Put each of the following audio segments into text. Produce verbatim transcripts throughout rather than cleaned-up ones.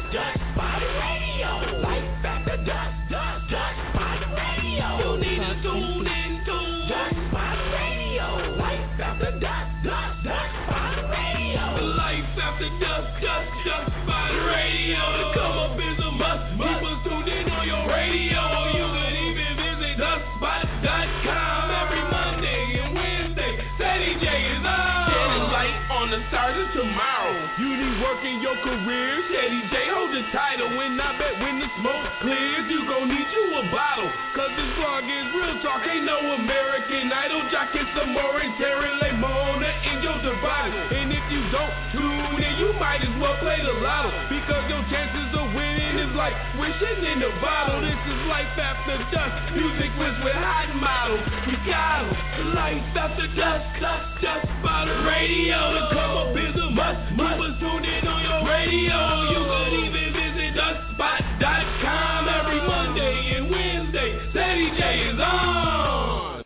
Dust Spot Radio. Life after dusk, dust, dust Spot Radio. You need to tune in to Dust Spot Radio. Life after dusk, dust, dust Spot Radio. Life after dusk, dust, dust Spot Radio. To come up is a must. People tuned in on your radio. Or you could even visit dust spot dot com every Monday and Wednesday. Teddy J is on. Shedding light on the stars of tomorrow. You need work in your career. Teddy J hold the title. When I bet when the smoke clears, you gon' need you a bottle. Cause this vlog is real talk. Ain't no American Idol. Jockin' some more and Terry Lemona in your survival. And if you don't tune in, you might as well play the lotto. Because your chances of winning is like wishing in a bottle. This is life after dusk. Music was with hot models. We got 'em. Life after dusk, dusk, dusk, by the radio. To come up is a must. Must was tuned in on your radio. You could even visit dust spot dot com every Monday and Wednesday. Teddy J is on.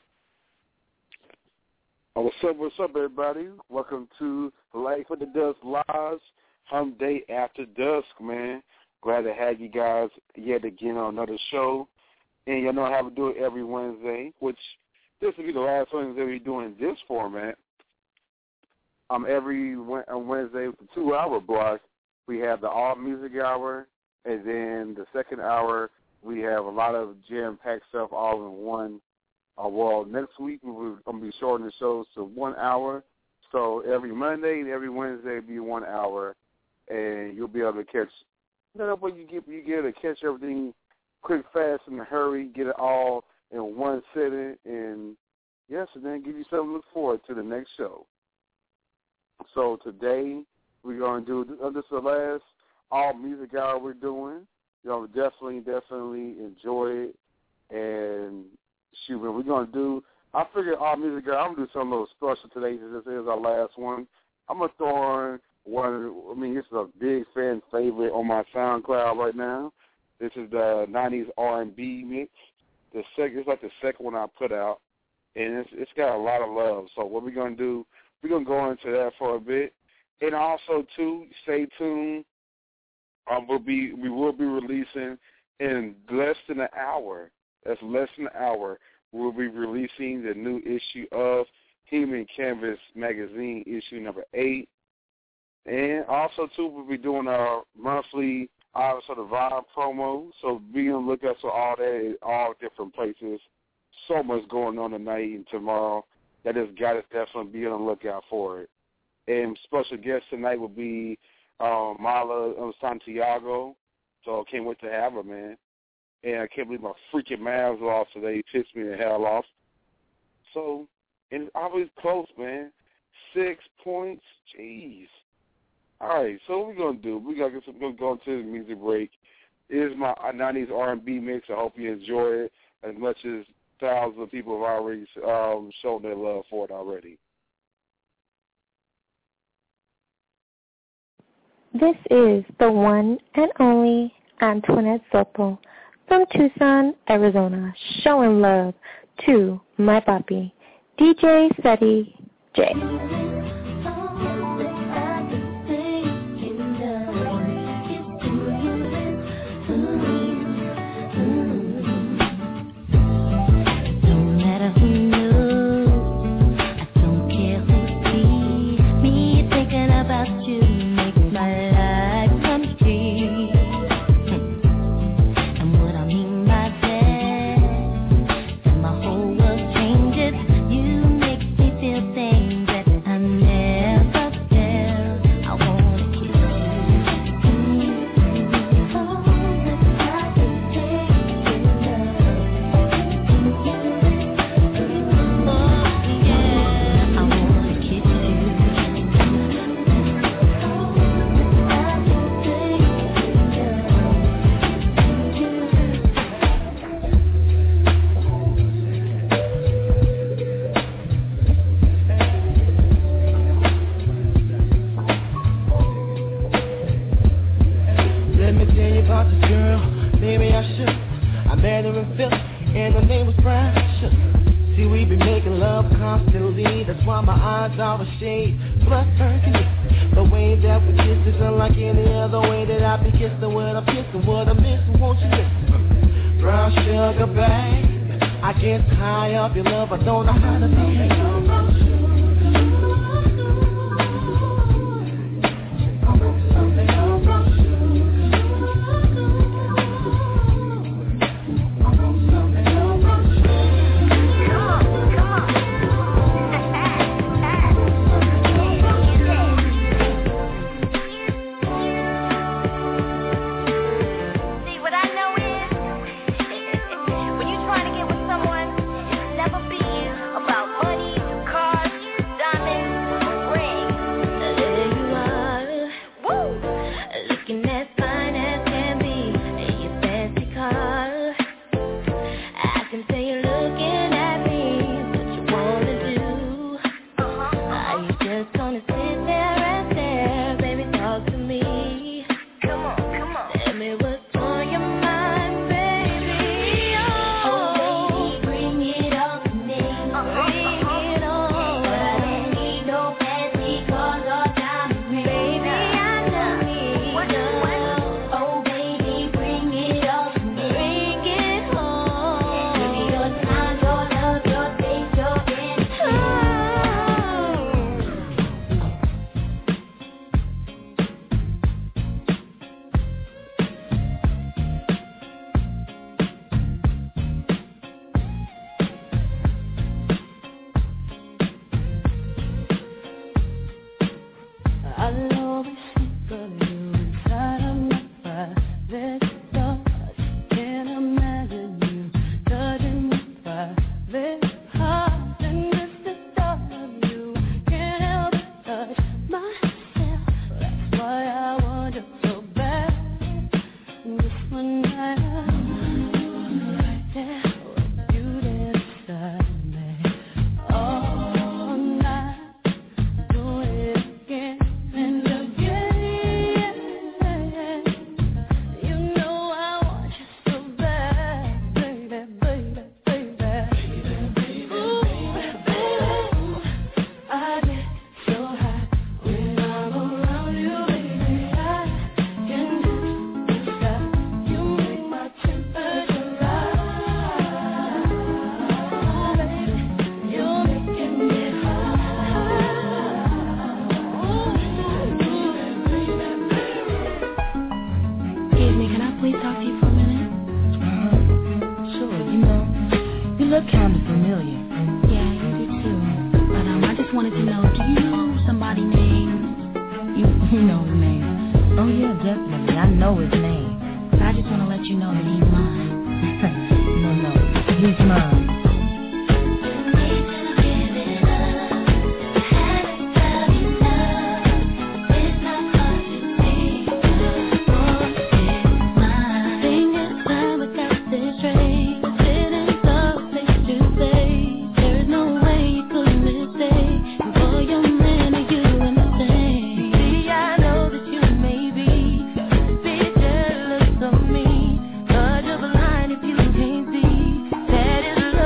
Oh, what's up, what's up, everybody? Welcome to Life After Dusk Live, Hump Day After Dusk, man. Glad to have you guys yet again on another show. And you know how we do it every Wednesday, which this will be the last Wednesday we're doing this format. Um, every Wednesday with the two-hour block, we have the All Music Hour, and then the second hour, we have a lot of jam-packed stuff all in one. Uh, well, next week, we're going to be shortening the shows to one hour. So every Monday and every Wednesday will be one hour, and you'll be able to catch, you know, what you get, you get to catch everything quick, fast, in a hurry, get it all in one sitting, and, yes, and then give you something to look forward to the next show. So today, we're going to do, uh, this is the last All Music Hour we're doing. You know, definitely, definitely enjoy it, and shoot, man, we're going to do, I figured All Music Hour, I'm going to do something a little special today since this is our last one. I'm going to throw in one, I mean, this is a big fan favorite on my SoundCloud right now. This is the nineties R and B mix. The second, it's like the second one I put out, and it's, it's got a lot of love. So what we're going to do, we're going to go into that for a bit. And also, too, stay tuned. Um, we'll be, we will be releasing in less than an hour. That's less than an hour. We'll be releasing the new issue of Human Canvas magazine, issue number eight. And also, too, we'll be doing our monthly Hours of the Vibe promo. So be on the lookout for all that at all different places. So much going on tonight and tomorrow. That has got to definitely be on the lookout for it. And special guest tonight will be um, Mala Santiago. So I can't wait to have her, man. And I can't believe my freaking Mavs lost today. It pissed me the hell off. So, and it's always close, man. Six points. Jeez. All right, so what we're going to do, we're going to go into the music break. It is my nineties R and B mix. I hope you enjoy it as much as thousands of people have already um, shown their love for it already. This is the one and only Antoinette Soto from Tucson, Arizona, showing love to my papi, D J Teddy J. The way that we kiss is unlike any other way that I be kissing. What I'm kissing, what I'm missing, won't you listen? Brown sugar, babe, I get high up your love, I don't know how to behave. That is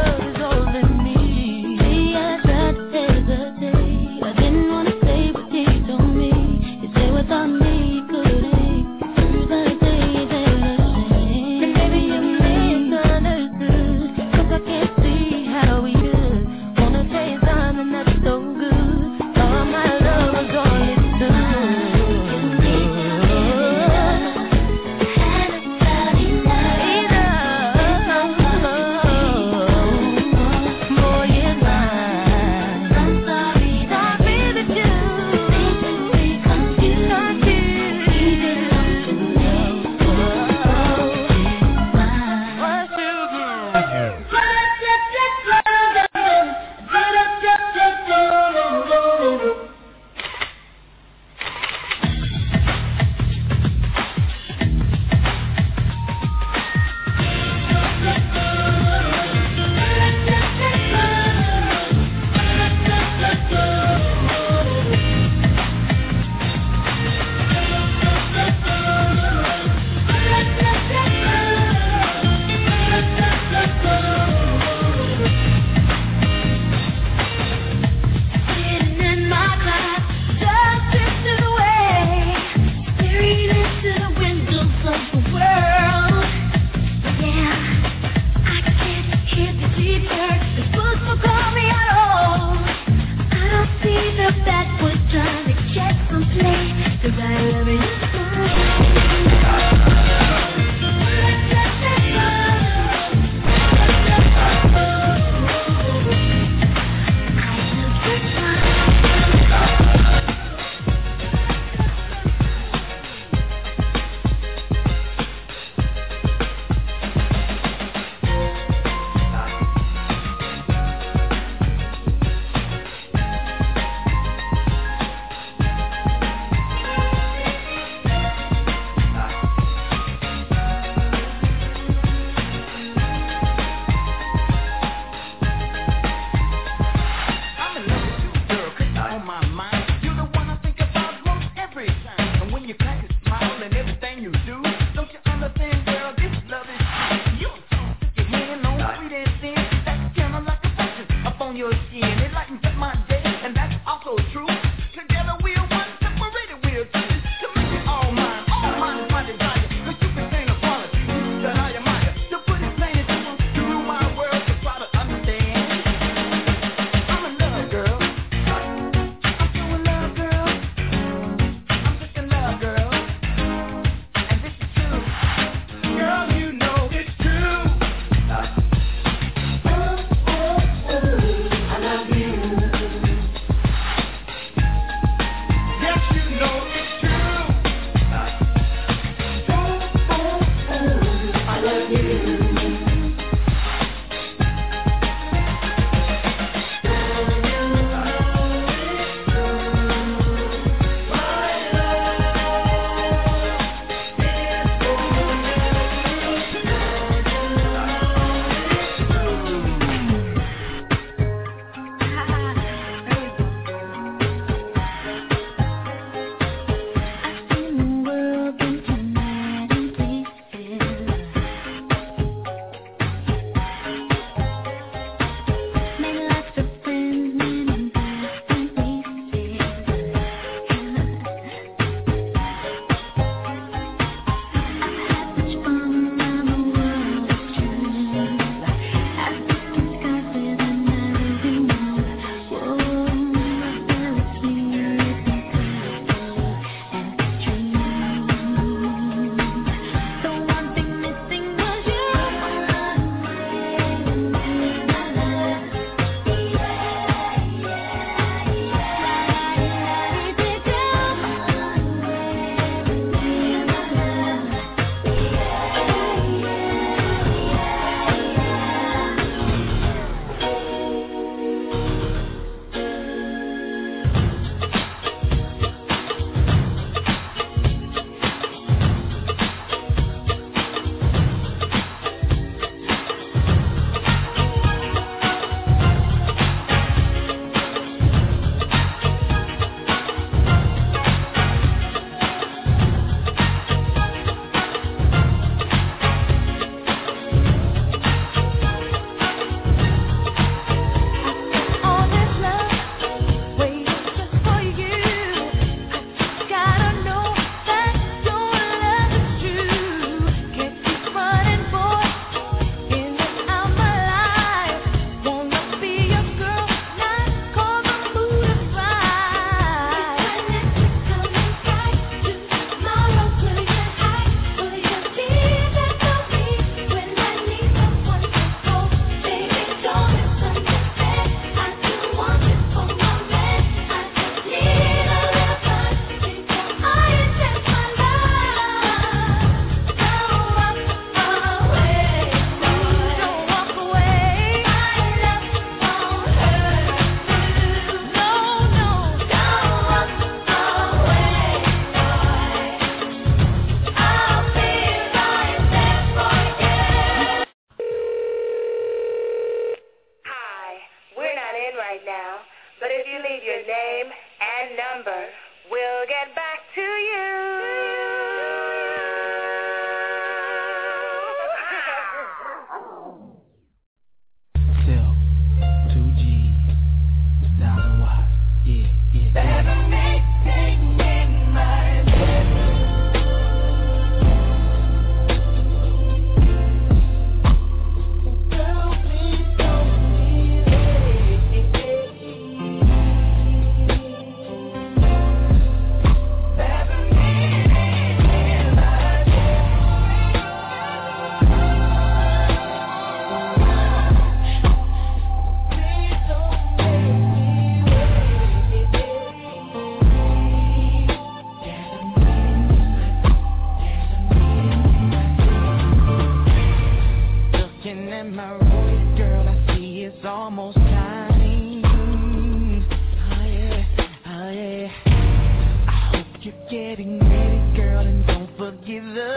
get the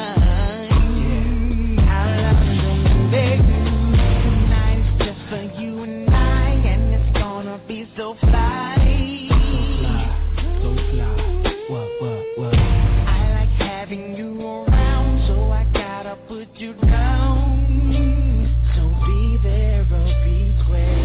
wine. How long do they do tonight? It's just for you and I, and it's gonna be so fly. So fly, what, what, what? I like having you around, so I gotta put you down. So be there or be square.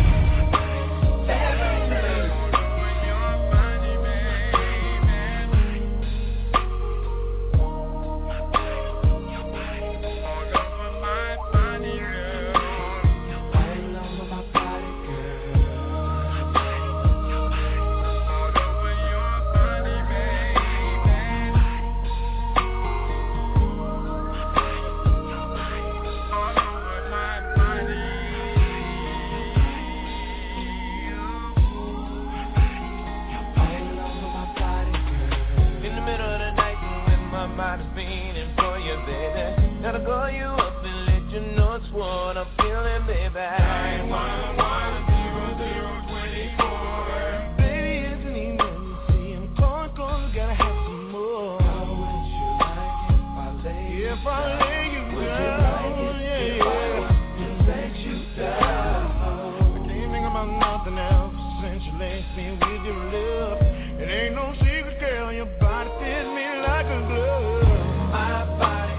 Gotta call you up and let you know it's what I'm feeling, baby. nine one one zero zero two four. Baby, it's an email, you see. I'm calling, calling, gotta have some more. How would you like it if I lay you If I lay you would down, you like it yeah, if I was to let you down? But you ain't thinking about nothing else since you laced me with your love. It ain't no secret, girl, your body fits me like a glove. My body.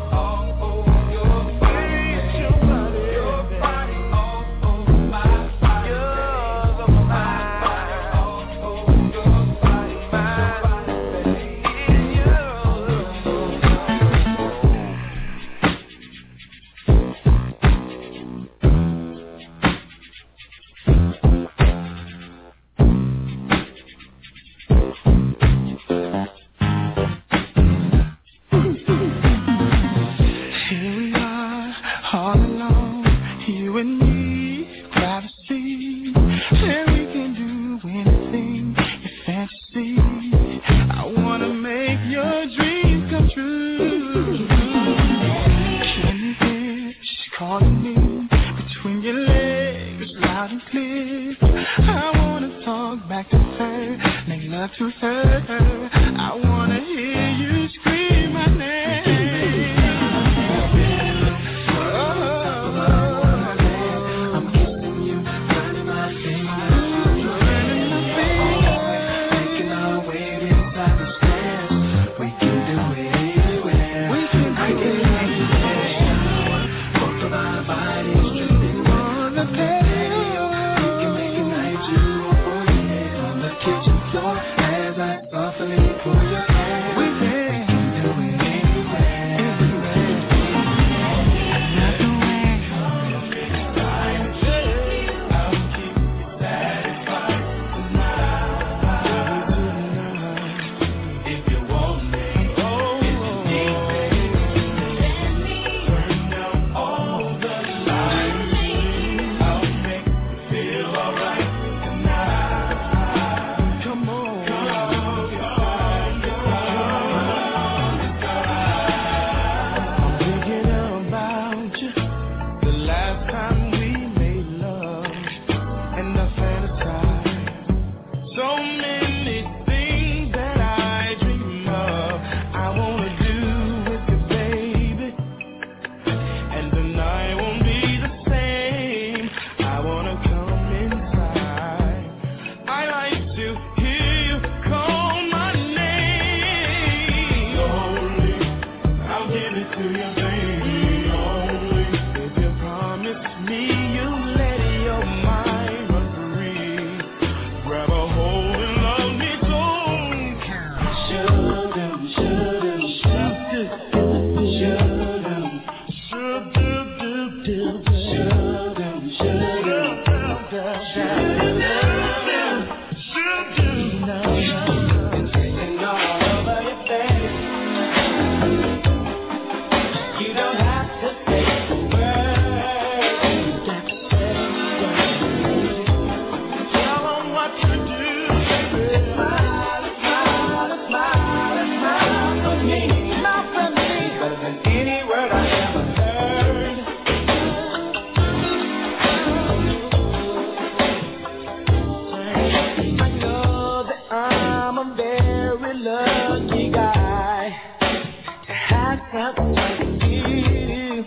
have to thank you.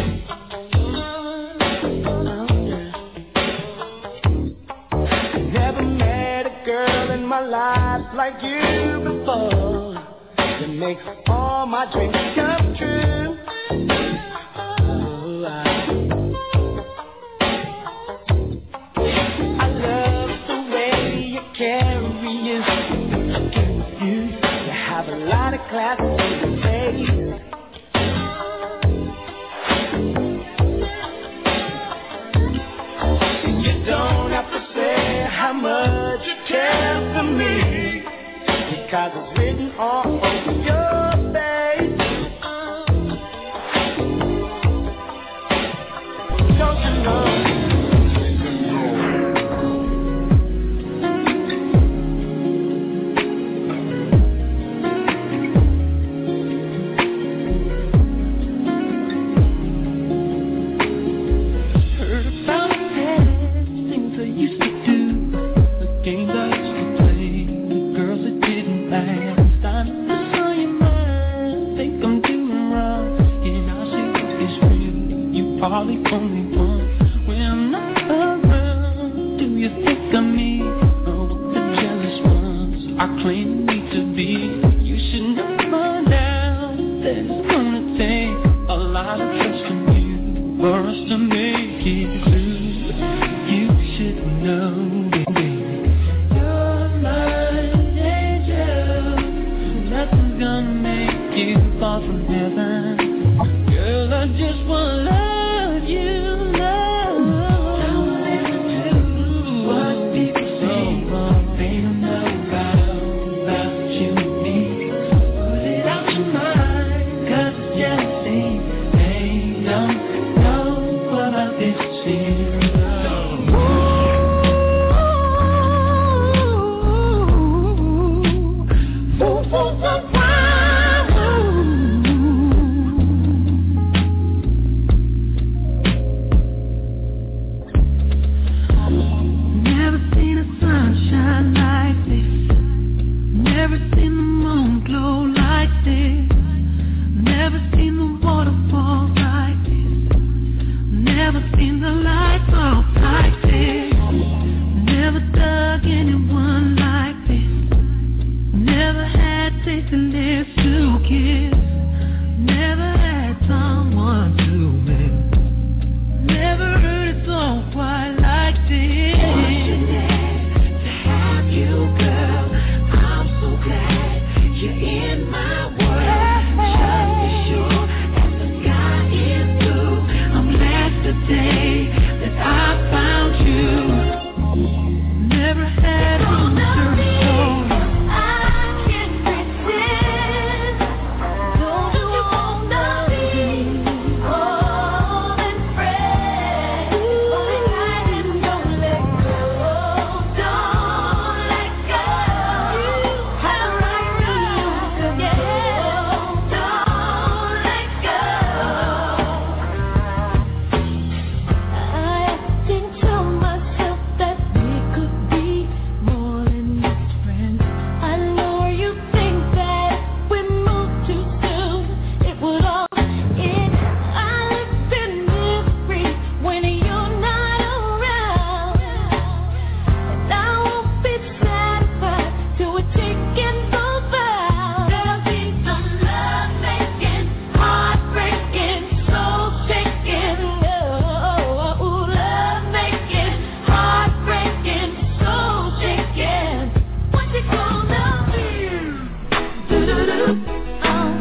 Oh, yeah. Never met a girl in my life like you before. That makes all my dreams come true. Oh, I, I love the way you carry yourself. You, you have a lot of class in your face. You don't have to say how much you care for me, because it's written all over your face. Don't you know? Heard about the past, things I used to do, the games I used to play, the girls that didn't last. I know it's on your mind, think I'm doing wrong, and I say it's real. You probably only want when I'm not around. Do you think of me, or what the jealous ones I claim me to be? You should know by now that it's gonna take a lot of trust from you for us to make it through. You should know, baby, you're my angel. Nothing's gonna make you fall from heaven. Girl, I just wanna love you, love. Don't listen to what people say. They don't know about, about you and me. Put it out your mind, 'cause it's jealousy. They don't know about this feeling. Never seen a sunshine like this. Never seen the moon glow like this. Never seen the waterfall like this. Never seen the lights off like this. Never dug anyone like this. Never had tasted lips to kiss. Never had someone to miss. Never heard a song quite like this. Fortunate to have you, girl. I'm so glad you're in my world. Just as sure as the sky is blue, I'm blessed today that I found you. Never had a certain song. I can't resist. Don't you wanna be more than friends? Hold tight and don't let go. Don't let go. Have right to you, yeah. Don't let go. I think to myself that we could be more than just friends. I know you think that we moved too soon. It would all end. I live in misery when you're not around, and I won't be satisfied till we're taking both vows. There'll be some love making, heartbreaking, soul shaking. Oh, love making, heartbreaking, soul shaking. What you gonna do? Do-do-do. Oh.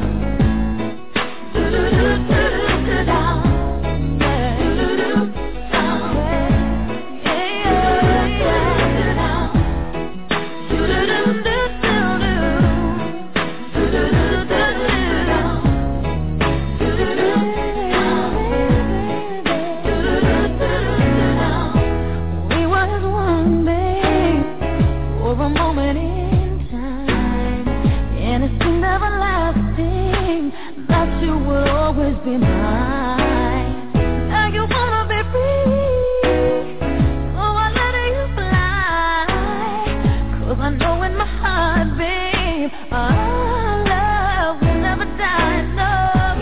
Do-do-do-do-do-do-down. Yeah. Do-do-do. Oh. Yeah, yeah, yeah. Down. Do-do-do-do-do-do. Do-do-do-do-do-down. Do-do-do. Do-do-do-do-do-down. We was one, babe, for a moment in time, and it seemed everlasting that you would always be mine. Now you wanna be free, so I let you fly, 'cause I know in my heart, babe, our love will never die. No,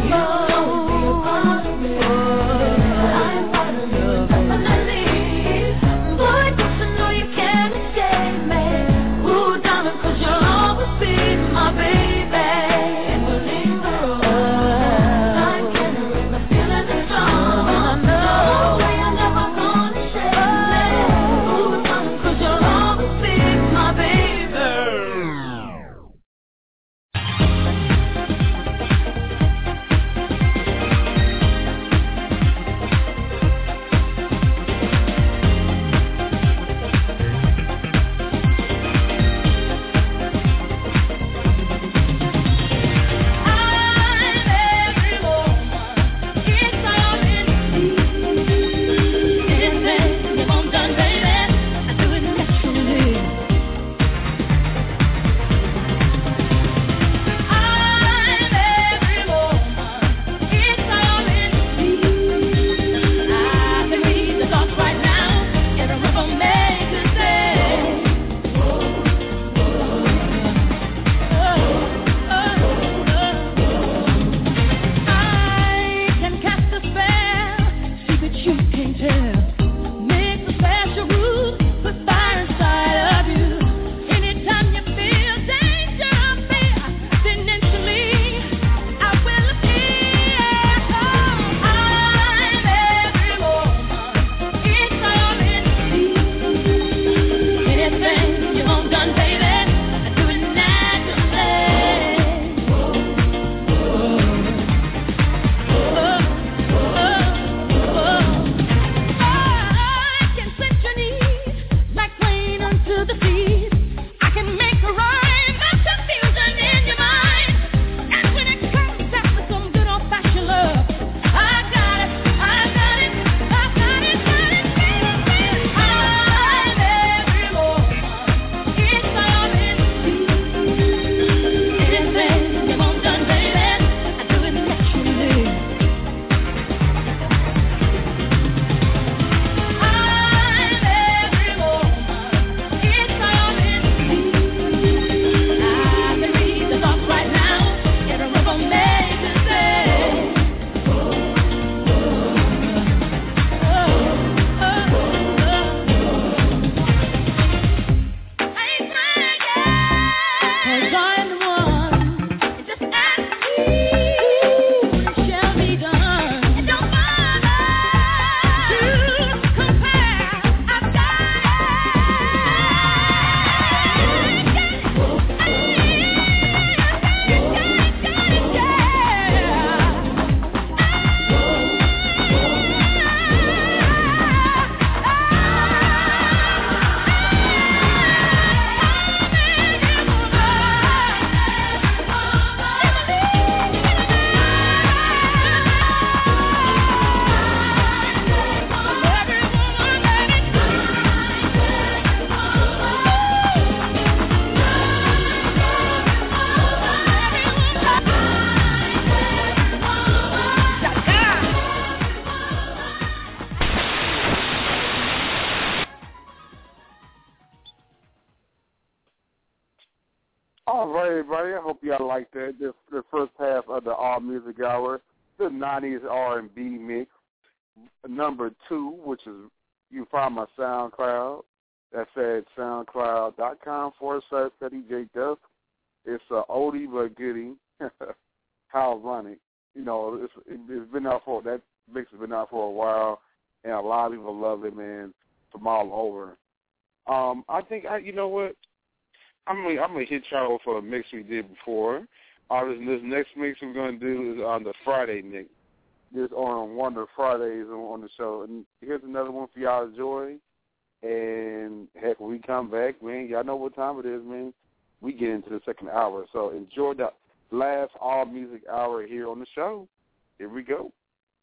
hope y'all like that. The, the first half of the All Music Hour, the nineties R and B mix. Number two, which is, you find my SoundCloud. That's at soundcloud.com forward slash Ceddy J Dusk. It's a oldie but goodie. How ironic. You know, it's, it's been out for, that mix has been out for a while, and a lot of people love it, man, from all over. Um, I think, I, you know what, I'm going I'm to hit y'all for a mix we did before. Uh, this, this next mix we're going to do is on the Friday mix. This on one of the Fridays on, on the show. And here's another one for y'all to enjoy. And, heck, when we come back, man, y'all know what time it is, man. We get into the second hour. So enjoy the last All Music Hour here on the show. Here we go.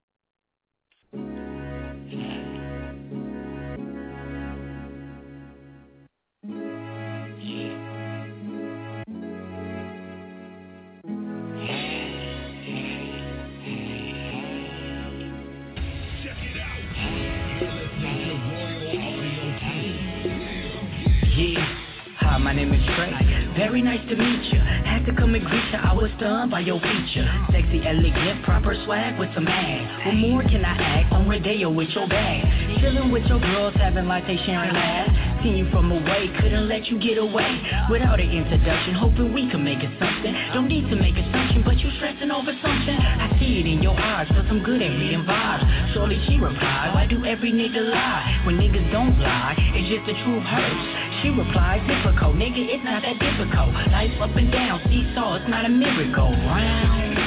My name is Trey. Very nice to meet you. Had to come and greet you. I was stunned by your feature. Sexy, elegant, proper swag with some ass. What more can I ask? On Rodeo with your bag. Chilling with your girls, having like they sharing laughs. Seen you from away, couldn't let you get away. Without an introduction, hoping we can make it something. Don't need to make assumption, but you stressing over something. I see it in your eyes, cause I'm good at reading vibes. Surely she replied, why do every nigga lie? When niggas don't lie, it's just the truth hurts. She replied, difficult, nigga, it's not that difficult. Life up and down, seesaw, it's not a miracle. Round.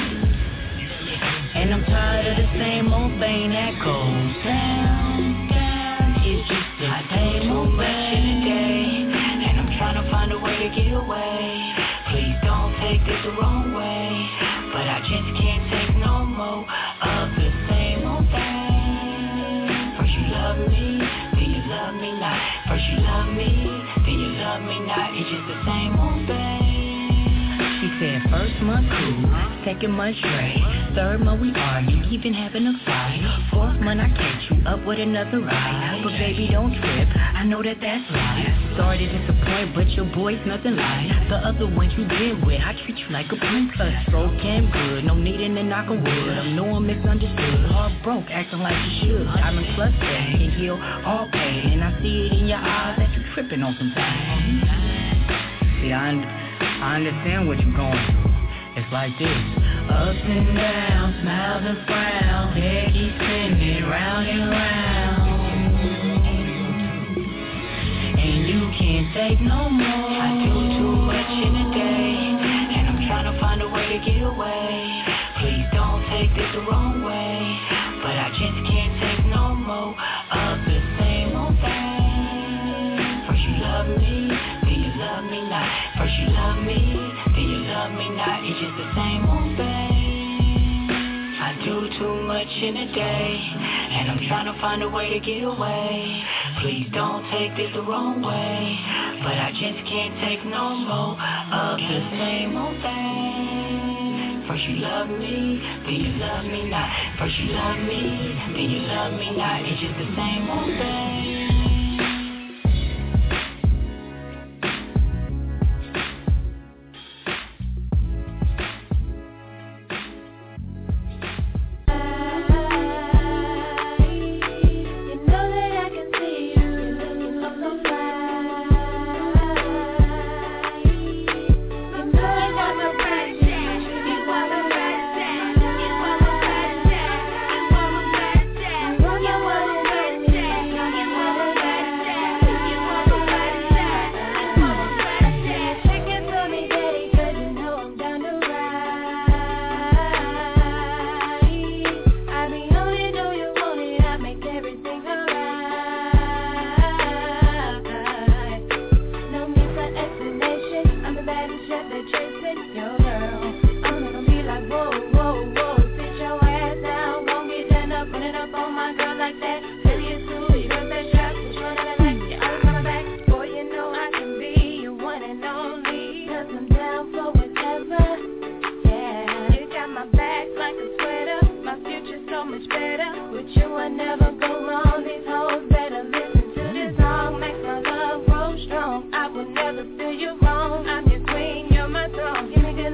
And I'm tired of the same old thing that goes down, down. It's just the same old thing in a day. And I'm trying to find a way to get away. Please don't take this the wrong way. But I just can't take no more of the same old thing. First you love me, then you love me not. First you love me, then you love me not. It's just the same old thing. She said first month cool, second month straight, third month we argue, even having a fight. Fourth month I catch you up with another ride. But baby don't trip, I know that that's life. Sorry to disappoint, but your boy's nothing like the other ones you been with. I treat you like a princess, stroking good, no needing to knock on wood. I know I'm misunderstood, heart broke, acting like you should. Diamond plus that can heal all pain, and I see it in your eyes that you tripping on some things. See, I, I understand what you're going through. It's like this. Ups and downs, smiles and frowns, head keeps spinning round and round. And you can't take no more. I do too much in a day, and I'm trying to find a way to get away. Please don't take this the wrong way, but I just can't take no more of the same old thing. First you love me, then you love me not. First you love me, then you love me not. It's just the same old thing. I do too much in a day, and I'm trying to find a way to get away. Please don't take this the wrong way, but I just can't take no more of the same old thing. First you love me, then you love me not. First you love me, then you love me not. It's just the same old thing. Never feel you wrong. I'm your queen, you're my song. Give me good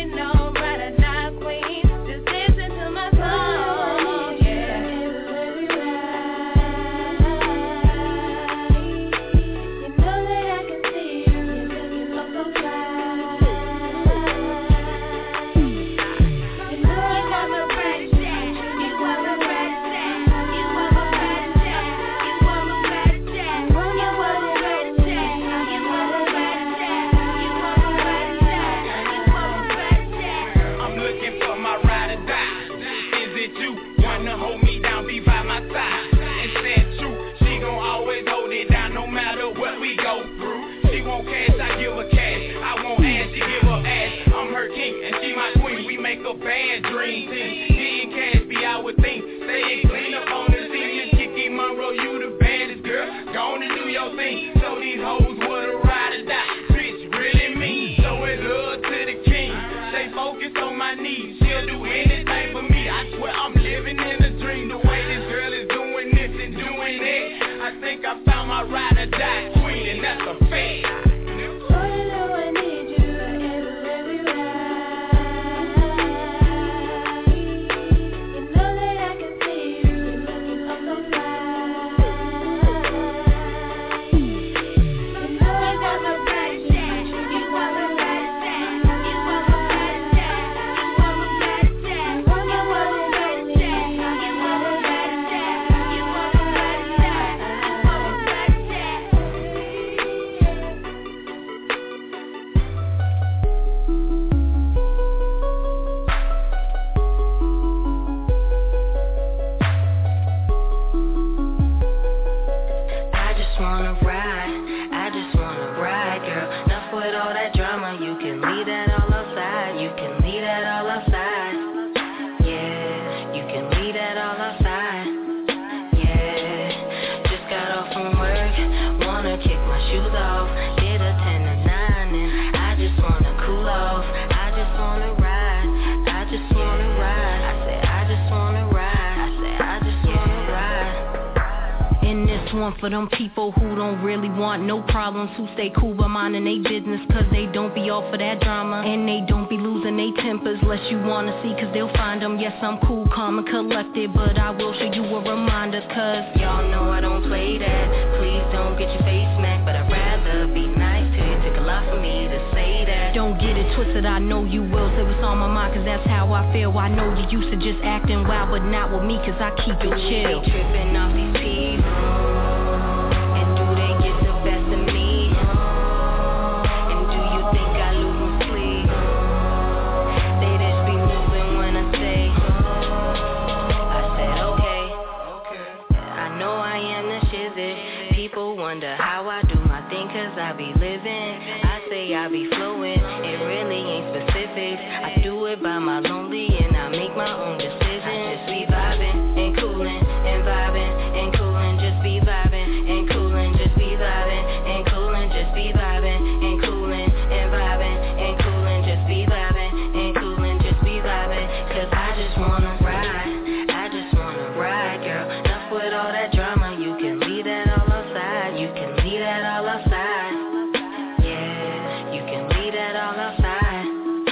For them people who don't really want no problems, who stay cool but minding they business, cause they don't be all for that drama, and they don't be losing they tempers, less you wanna see, cause they'll find them. Yes, I'm cool, calm and collected, but I will show you a reminder, cause y'all know I don't play that. Please don't get your face smacked, but I'd rather be nice to you. Take a lot for me to say that. Don't get it twisted, I know you will say what's on my mind, cause that's how I feel. I know you used to just acting wild, but not with me, cause I keep it chill. They tripping off these people. Wonder how I do my thing, cause I be living. I say I be flowing, it really ain't specific. I do it by my lonely and I make my own decisions. I just be vibing and cooling and vibing and cooling. Just be vibing and cooling. Just be vibing and cooling. Just be vibing and cooling and vibing and cooling. Just be vibing and cooling. Just be vibing, cause I just wanna ride. I just wanna ride, girl. Enough with all that drama, you can leave that all outside. You can leave that all outside. Yeah, you can leave that all outside.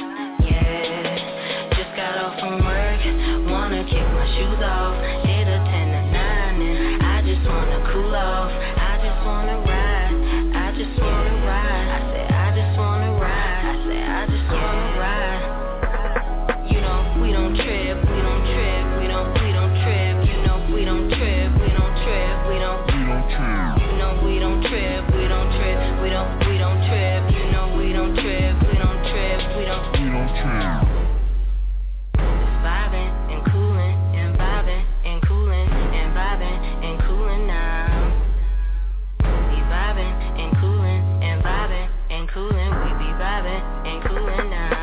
Yeah, just got off from work, wanna kick my shoes off. Did a ten to nine and I just wanna cool off. I just wanna ride. I just wanna ride. I said I just wanna ride. I said I just wanna ride. You know we don't trip, we don't trip, we don't we don't trip. You know we don't trip, we don't trip, we don't we don't trip. You know we don't trip, we don't trip, we don't we don't trip. You know we don't trip, we don't trip, we don't we don't trip. Just vibing and cooling and vibing and cooling and vibing and cooling now. Be vibing and cooling and vibing and cooling. We be vibing and cooling now.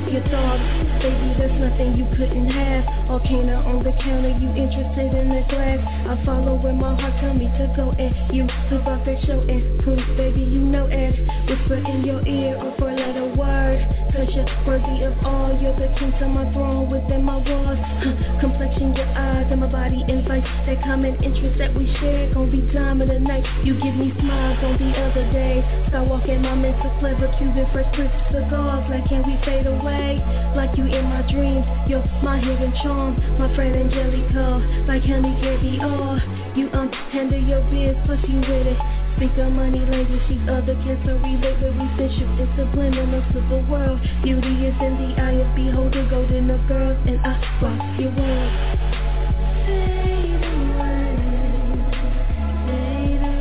your thoughts. Baby, there's nothing you couldn't have. Arcana on the counter, you interested in the glass. I follow where my heart tell me to go, and you about that show and proof, baby, you know it. Whisper in your ear or for a little word, cause you're worthy of all. You're the king to my throne within my walls. Huh. Complexion, your eyes, and my body invites that common interest that we share. Gonna be time of the night. You give me smiles on the other day. Skywalking my mental clever, Cuban fresh crisp cigars. Like, can we fade away? Like you in my dreams. You're my hidden charm, my friend Angelica. Like honey, baby, oh, you um handle your biz, plus you with it. Speak of money language, these other kids are relate where we fish you. It's a subliminal to the world. Beauty is in the eye of beholder, golden of girls, and I rock your world. Say the word, say the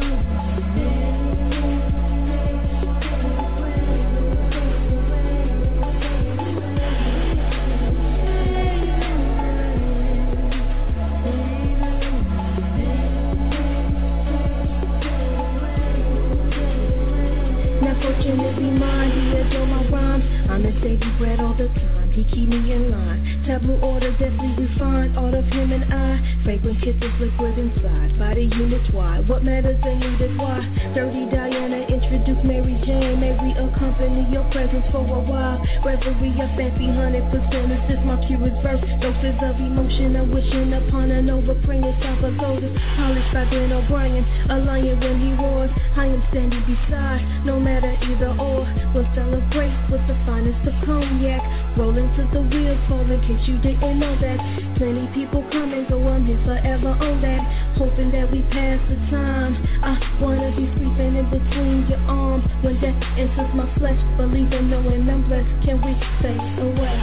fortunately mine, he adore my rhymes. I'm in steady bread all the time, he keep me in line. Tableau order, deftly refined, all of him and I. Fragrant kisses, liquid inside, body units wide. What matters and needed why? Dirty Diana introduced Mary Jane. May we accompany your presence for a while. Reverie of fancy, hundred percent assist my purest verse. Doses of emotion, I'm wishing upon an overpraying Salvador. Polished by Glenn O'Brien, a lion when he roars. I am standing beside, no matter either or. We'll celebrate with the finest of cognac. Roll into the wheels, fall in case you didn't know that. Plenty people come and go, I'm here forever on that. Hoping that we pass the time. I wanna be sleeping in between your arms. When death enters my flesh, believing, knowing I'm blessed. Can we stay away?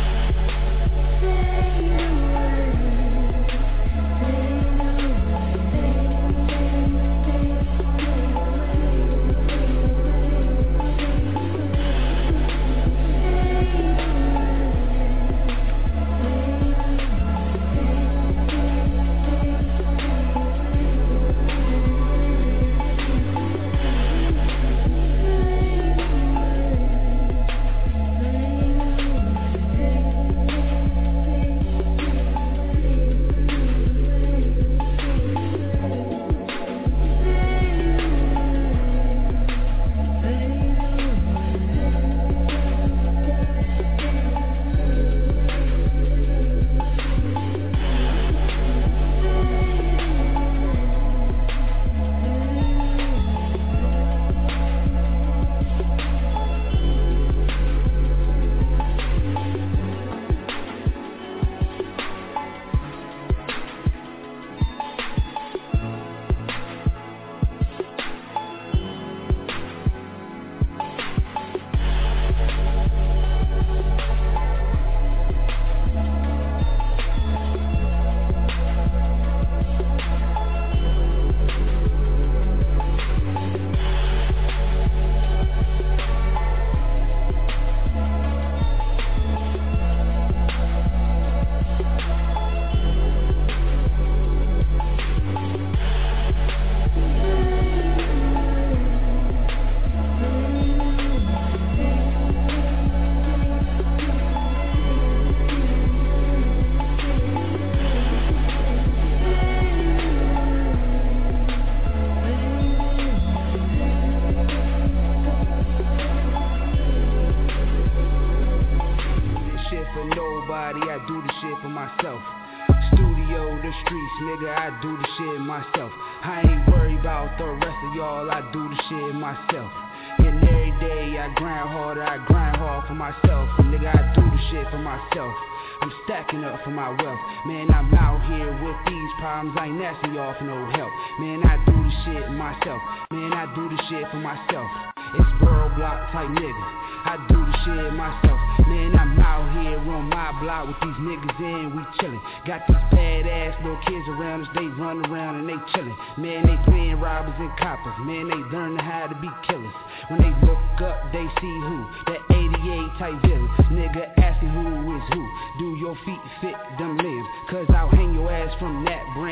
Say the word.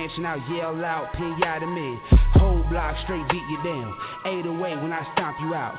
Pinata man, whole block straight beat you down. Eight away when I stomp you out. Beat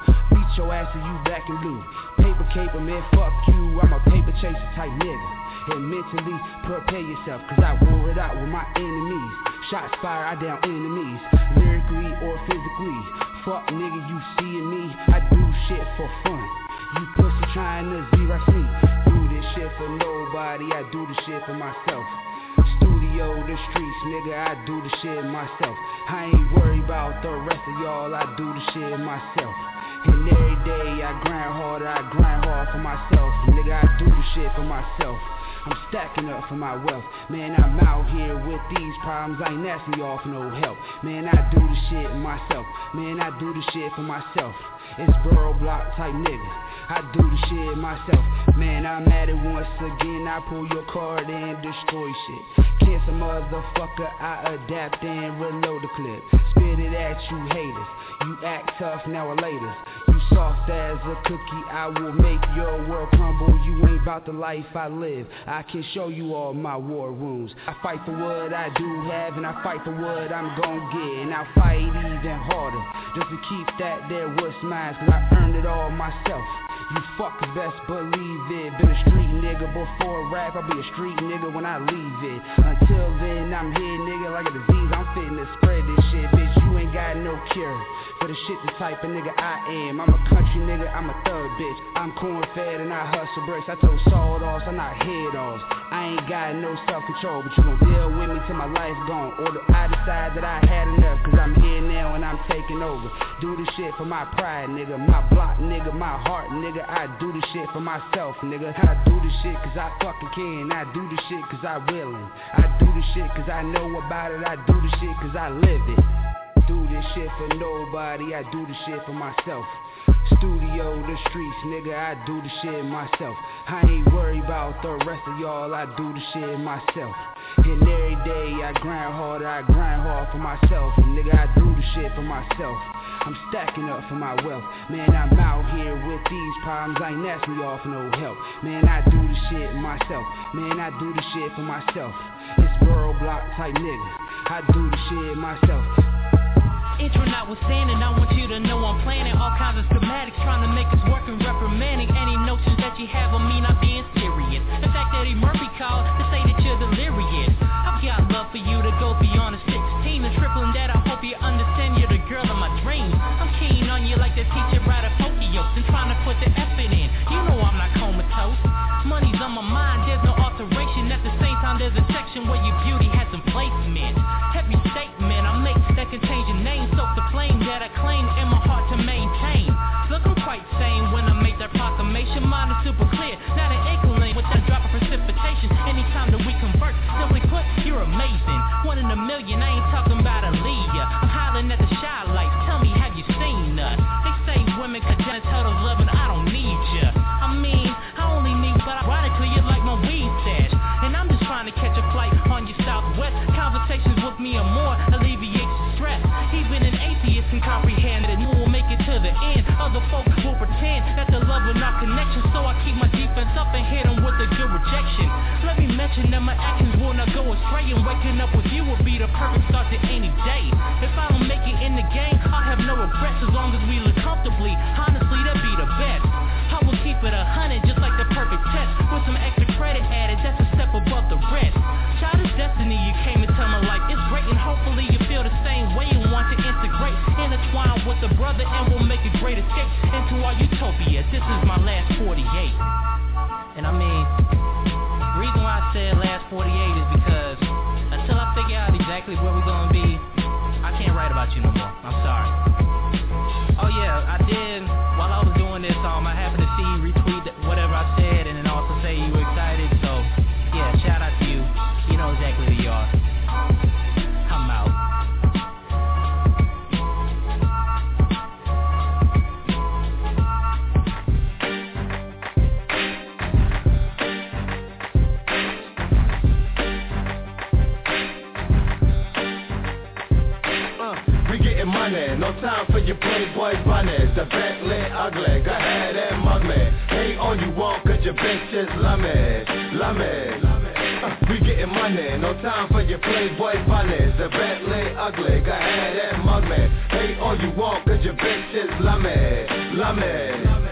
your ass till you black and blue. Paper caper, man, fuck you, I'm a paper chaser type nigga. And mentally prepare yourself, cause I wore it out with my enemies. Shots fired, I down enemies, lyrically or physically. Fuck nigga, you seeing me, I do shit for fun. You pussy trying to Z-Rock me. Do this shit for nobody, I do this shit for myself. Studio, the streets, nigga, I do the shit myself. I ain't worried about the rest of y'all, I do the shit myself. And every day I grind harder, I grind hard for myself. Nigga, I do the shit for myself. I'm stacking up for my wealth. Man, I'm out here with these problems, I ain't asking y'all for no help. Man, I do the shit myself. Man, I do the shit for myself. It's borough block type nigga, I do the shit myself. Man, I'm at it once again, I pull your card and destroy shit. Cancel motherfucker, I adapt and reload the clip. Spit it at you haters, you act tough now or later. You soft as a cookie, I will make your world crumble. You ain't about the life I live, I can show you all my war wounds. I fight for what I do have and I fight for what I'm gon' get. And I fight even harder, just to keep that there what's mine, cause I earned it all myself. You fuckers best believe it. Been a street nigga before rap, I'll be a street nigga when I leave it. Until then, I'm here nigga like a disease, I'm fitting to spread this shit. Bitch, you ain't got no cure for the shit the type of nigga I am. I'm a country nigga, I'm a thug bitch. I'm corn fed and I hustle bricks. I told sawed offs, I'm not head offs. I ain't got no self-control, but you gon' deal with me till my life gone. Or I decide that I had enough, cause I'm here now and I'm taking over. Do this shit for my pride, nigga. My block, nigga, my heart, nigga. I do this shit for myself, nigga. I do this shit cause I fucking can. I do this shit cause I willin'. I do this shit cause I know about it. I do this shit cause I live it. Do this shit for nobody, I do this shit for myself. Studio, the streets, nigga, I do the shit myself. I ain't worried about the rest of y'all, I do the shit myself. And every day I grind harder, I grind hard for myself. And nigga, I do the shit for myself. I'm stacking up for my wealth. Man, I'm out here with these problems, I ain't asking y'all for no help. Man, I do the shit myself. Man, I do the shit for myself. It's borough block type nigga, I do the shit myself. Intro notwithstanding, I want you to know I'm planning all kinds of schematics, trying to make us work and reprimanding any notions that you have of me not being serious. The fact that Eddie Murphy called to say that you're delirious. I've got love for you to go beyond a sixteen, and tripling that I hope you understand you're the girl of my dreams. I'm keen on you like the teacher right of Pokios, and trying to put the effort in. You know I'm not comatose. Money's on my mind, there's no alteration. At the same time, there's a section where your beauty has some placement. Heavy statement I make that can change your name. So the claim that I claim in my heart to maintain. Look, I'm quite sane when I make that proclamation. Mine is super clear, not an inkling with that drop of precipitation. Anytime that we convert, simply put, you're amazing. One in a million, I ain't talking about Aaliyah. I'm hollering at the shy lights, tell me, have you seen us? They say women could just turtles loving, I don't need ya. I mean, I only need, but ironically, you're like my weed stash. And I'm just trying to catch a flight on your southwest. Conversations with me or more alleviates the stress. Even an atheist can comprehend it, and we'll make it to the end. Other folks will pretend that the love will not connection, so I keep my defense up and hit them with a good rejection. Let me mention that my actions will not go astray, and waking up with you will be the perfect start to any day. If I don't make it in the game, I have no regrets as long as we live comfortably. Honestly, that'd be the best. I will keep it a hundred, just like the perfect test, with some extra credit added. That's a step above the rest. Child is destiny, you came into my life. It's great, and hopefully you feel the same way and want to integrate, intertwine with the brother, and we'll make a great escape into our utopia. This is my last forty-eight. And I mean, the reason why I said last forty-eight is because until I figure out exactly where we're gonna be, I can't write about you no more. I'm sorry. Oh yeah, I did, while I was doing this, um, I happened to see you retweet whatever I said, and then also say you were excited, so yeah, shout out to you. You know exactly who you are. I'm out. Money, no time for your playboy bunnies. The Bentley ugly, go ahead and mug me. Hate all you want, cause your bitch is lummy, lummy. Uh, we getting money, no time for your playboy bunnies. The Bentley ugly, go ahead and mug me. Hate all you want, cause your bitch is lummy, lummy.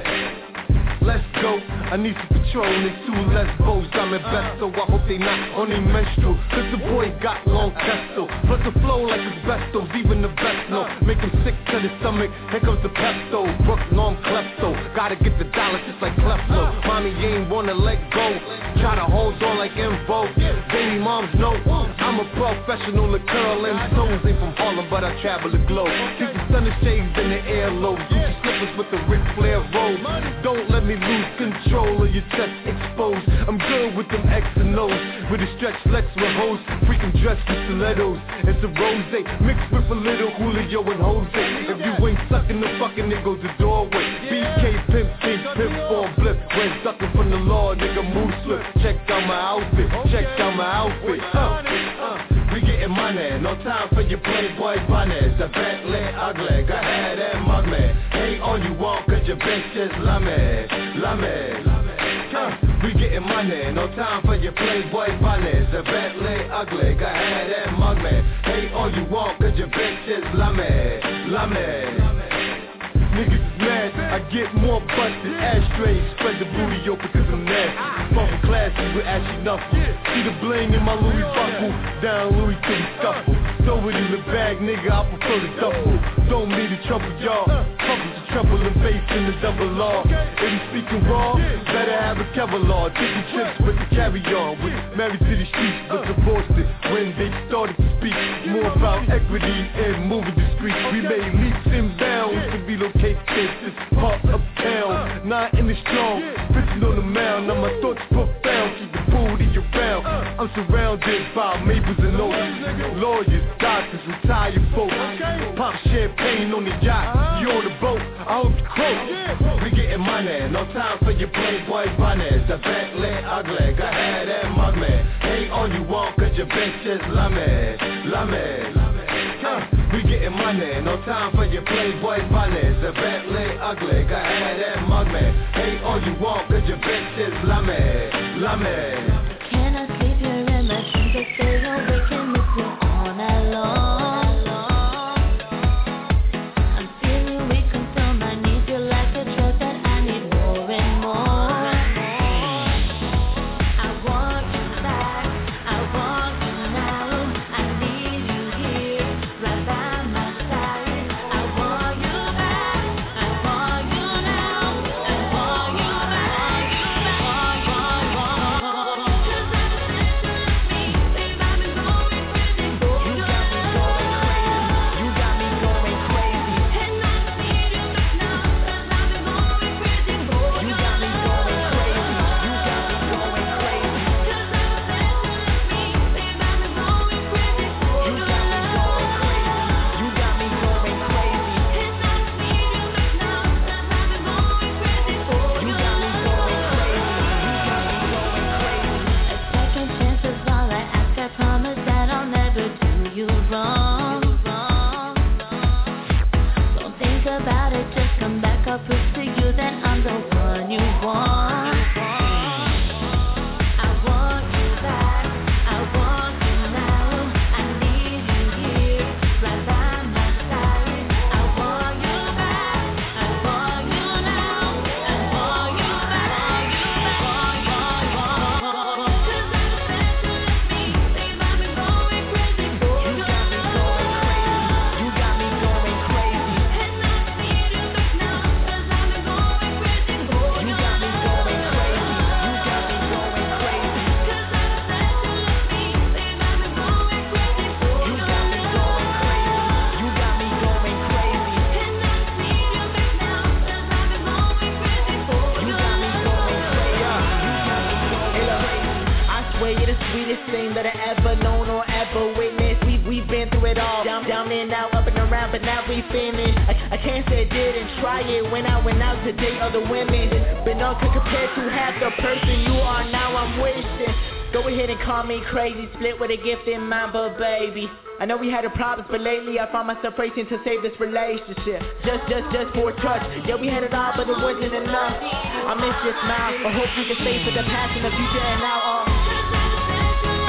Let's go, I need some patrol and two less bows. I'm in best, so I hope they not on their menstrual. Cause the boy got long testo, plus the flow like asbestos, even the best know. Make him sick to the stomach, here comes the pesto. Brooks know I'm klepto, gotta get the dollars just like klepto. Mommy ain't wanna let go, try to hold on like Invo. Baby moms know, I'm a professional at curling toes. Ain't from Harlem, but I travel the globe. Keep the sun and shades in the airloads, Gucci slippers with the Ric Flair robe. Don't let me lose control of your chest exposed. I'm good with them X and O's, with a stretch flex with hoes, freaking dressed with stilettos. It's a rose mixed with a little Julio and Jose. If you ain't sucking the fucking, it goes the doorway. B K pimp, pimp, pimp, form blip. When sucking from the law, nigga move slip. Check out my outfit, check out my outfit. Uh, uh. We getting money, no time for your playboy bunnies. The Bentley ugly, go ahead and mug me. Hate all you want, cause your bitch is lummy, lummy. Uh, we getting money, no time for your playboy bunnies. The Bentley ugly, go ahead and mug me. Hate all you want, cause your bitch is lummy, lummy. Niggas is mad, I get more butts than ashtrays. Spread the booty open cause I'm nasty. Fucking classy with ashy knuckles. See the bling in my Louis buckle. Down Louis till we scuffle. Throw it in the bag, nigga, I prefer the duffel. Don't mean to trouble y'all. Trouble to trouble and face in the double law. If you speaking raw, better have a Kevlar. Taking trips with the carry-on. Was married to the streets, but divorced it when they started to speak more about equity and moving the streets. We made leaps and bounds to relocate this part of town. Not in the strong, bitching on the mound. Now my thoughts profound, keep the booty around. I'm surrounded by Maples and Oaks, lawyers, doctors, retired folks. Pop champagne on the yacht, you on the boat, I hope you quote. We getting money, no time for your playboy bunnies. The Bentley ugly, go ahead and mug me. Hate all you want, cause your bitch is lummy, lummy. Uh, we getting money, no time for your playboy bunnies. The Bentley ugly, go ahead and mug me. Hate all you want, cause your bitch is lummy, lummy. Can I sleep here in my dreams? I stay awake and miss you all night long. I'm feeling weak until my knees feel like a drug that I need more and more. I want you back, I want you now. I need you here, right by my side. I want you back, I want you now. I want you back, want, want, want. Cause I'm obsessed with me, babe, I've been going crazy for you. You got me going crazy, you got me going crazy. And I need you back now, cause I've been going crazy for you. You got me going crazy, you got me going crazy. Cause I'm obsessed with me, babe, I've been going crazy for you. You got me going crazy, you got me going crazy. And I need you back now, cause I've been going crazy for you. You got me going crazy, you got me going crazy. A second chance is all I ask, I promise that I'll never do you wrong. Don't think about it, just come back, I'll prove to you that I'm the one you want. I want you back, I want you now. I need you here, right by my side. I want you back, I want you now. I want you back, want, want, want. Cause I'm obsessed with me, babe, I've been going crazy for you. You got me going crazy, you got me going crazy. And I need you back now, cause I've been going crazy for you. You got me going crazy, you got me going crazy. Cause I'm obsessed with me, babe, I've been going crazy for you. You got me going crazy, you got me going crazy. And I need you back now, cause I've been going crazy for you. You got me going crazy, you got me going crazy. I swear you're the sweetest thing that I ever known or ever witnessed. We, we've been through it all, down, down and out, up and around, but now we finished. I, I can't say I didn't try it when I went out to date other women, but no could compare to half the person you are now. I'm wishing. Go ahead and call me crazy, split with a gift in mind, but baby, I know we had our problems, but lately I found myself racing to save this relationship. Just, just, just for a touch. Yeah, we had it all, but it wasn't enough. I miss your smile, but hope we can stay for the past and the future and now. Oh.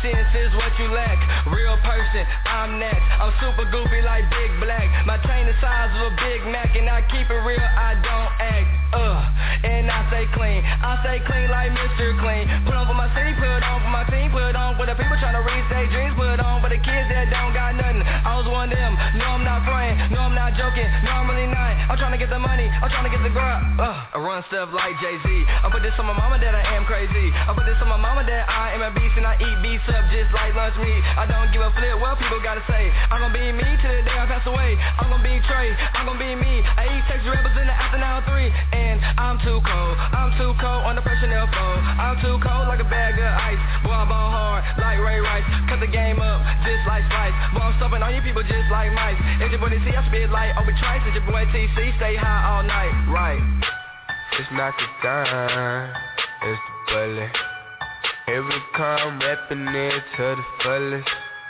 sense is what you lack. Real person, I'm next. I'm super goofy like Big Black. My chain the size of a Big Mac, and I keep it real, I don't act. Uh, and I stay clean. I stay clean like Mister Clean. Put on for my city, put on for my team, put on for the people trying to reach their dreams, put on for the kids that don't got nothing. I was one of them. No, I'm not praying. No, I'm not joking. No, I'm really not. I'm trying to get the money. I'm trying to get the grub. Uh, I run stuff like Jay-Z. I put this on my mama that I am crazy. I put this on my mama that I am a beast, and I eat beats up just like lunch meat. I don't give a flip what people gotta say. I'm gonna be me till the day I pass away. I'm gonna be Trey. I'm gonna be me. I eat Texas Rebels in the afternoon three. And I'm too cold. I'm too cold on the personnel phone. I'm too cold like a bag of ice. Boy, I'm ball hard like Ray Rice. Cut the game up just like Spice. Boy, I'm stomping on you people just like mice. If your boy T C, I spit like Obi Trice. If your boy T C, stay high all night. Right. It's not the gun, it's the bullet. Here we come, reppin' it to the fullest.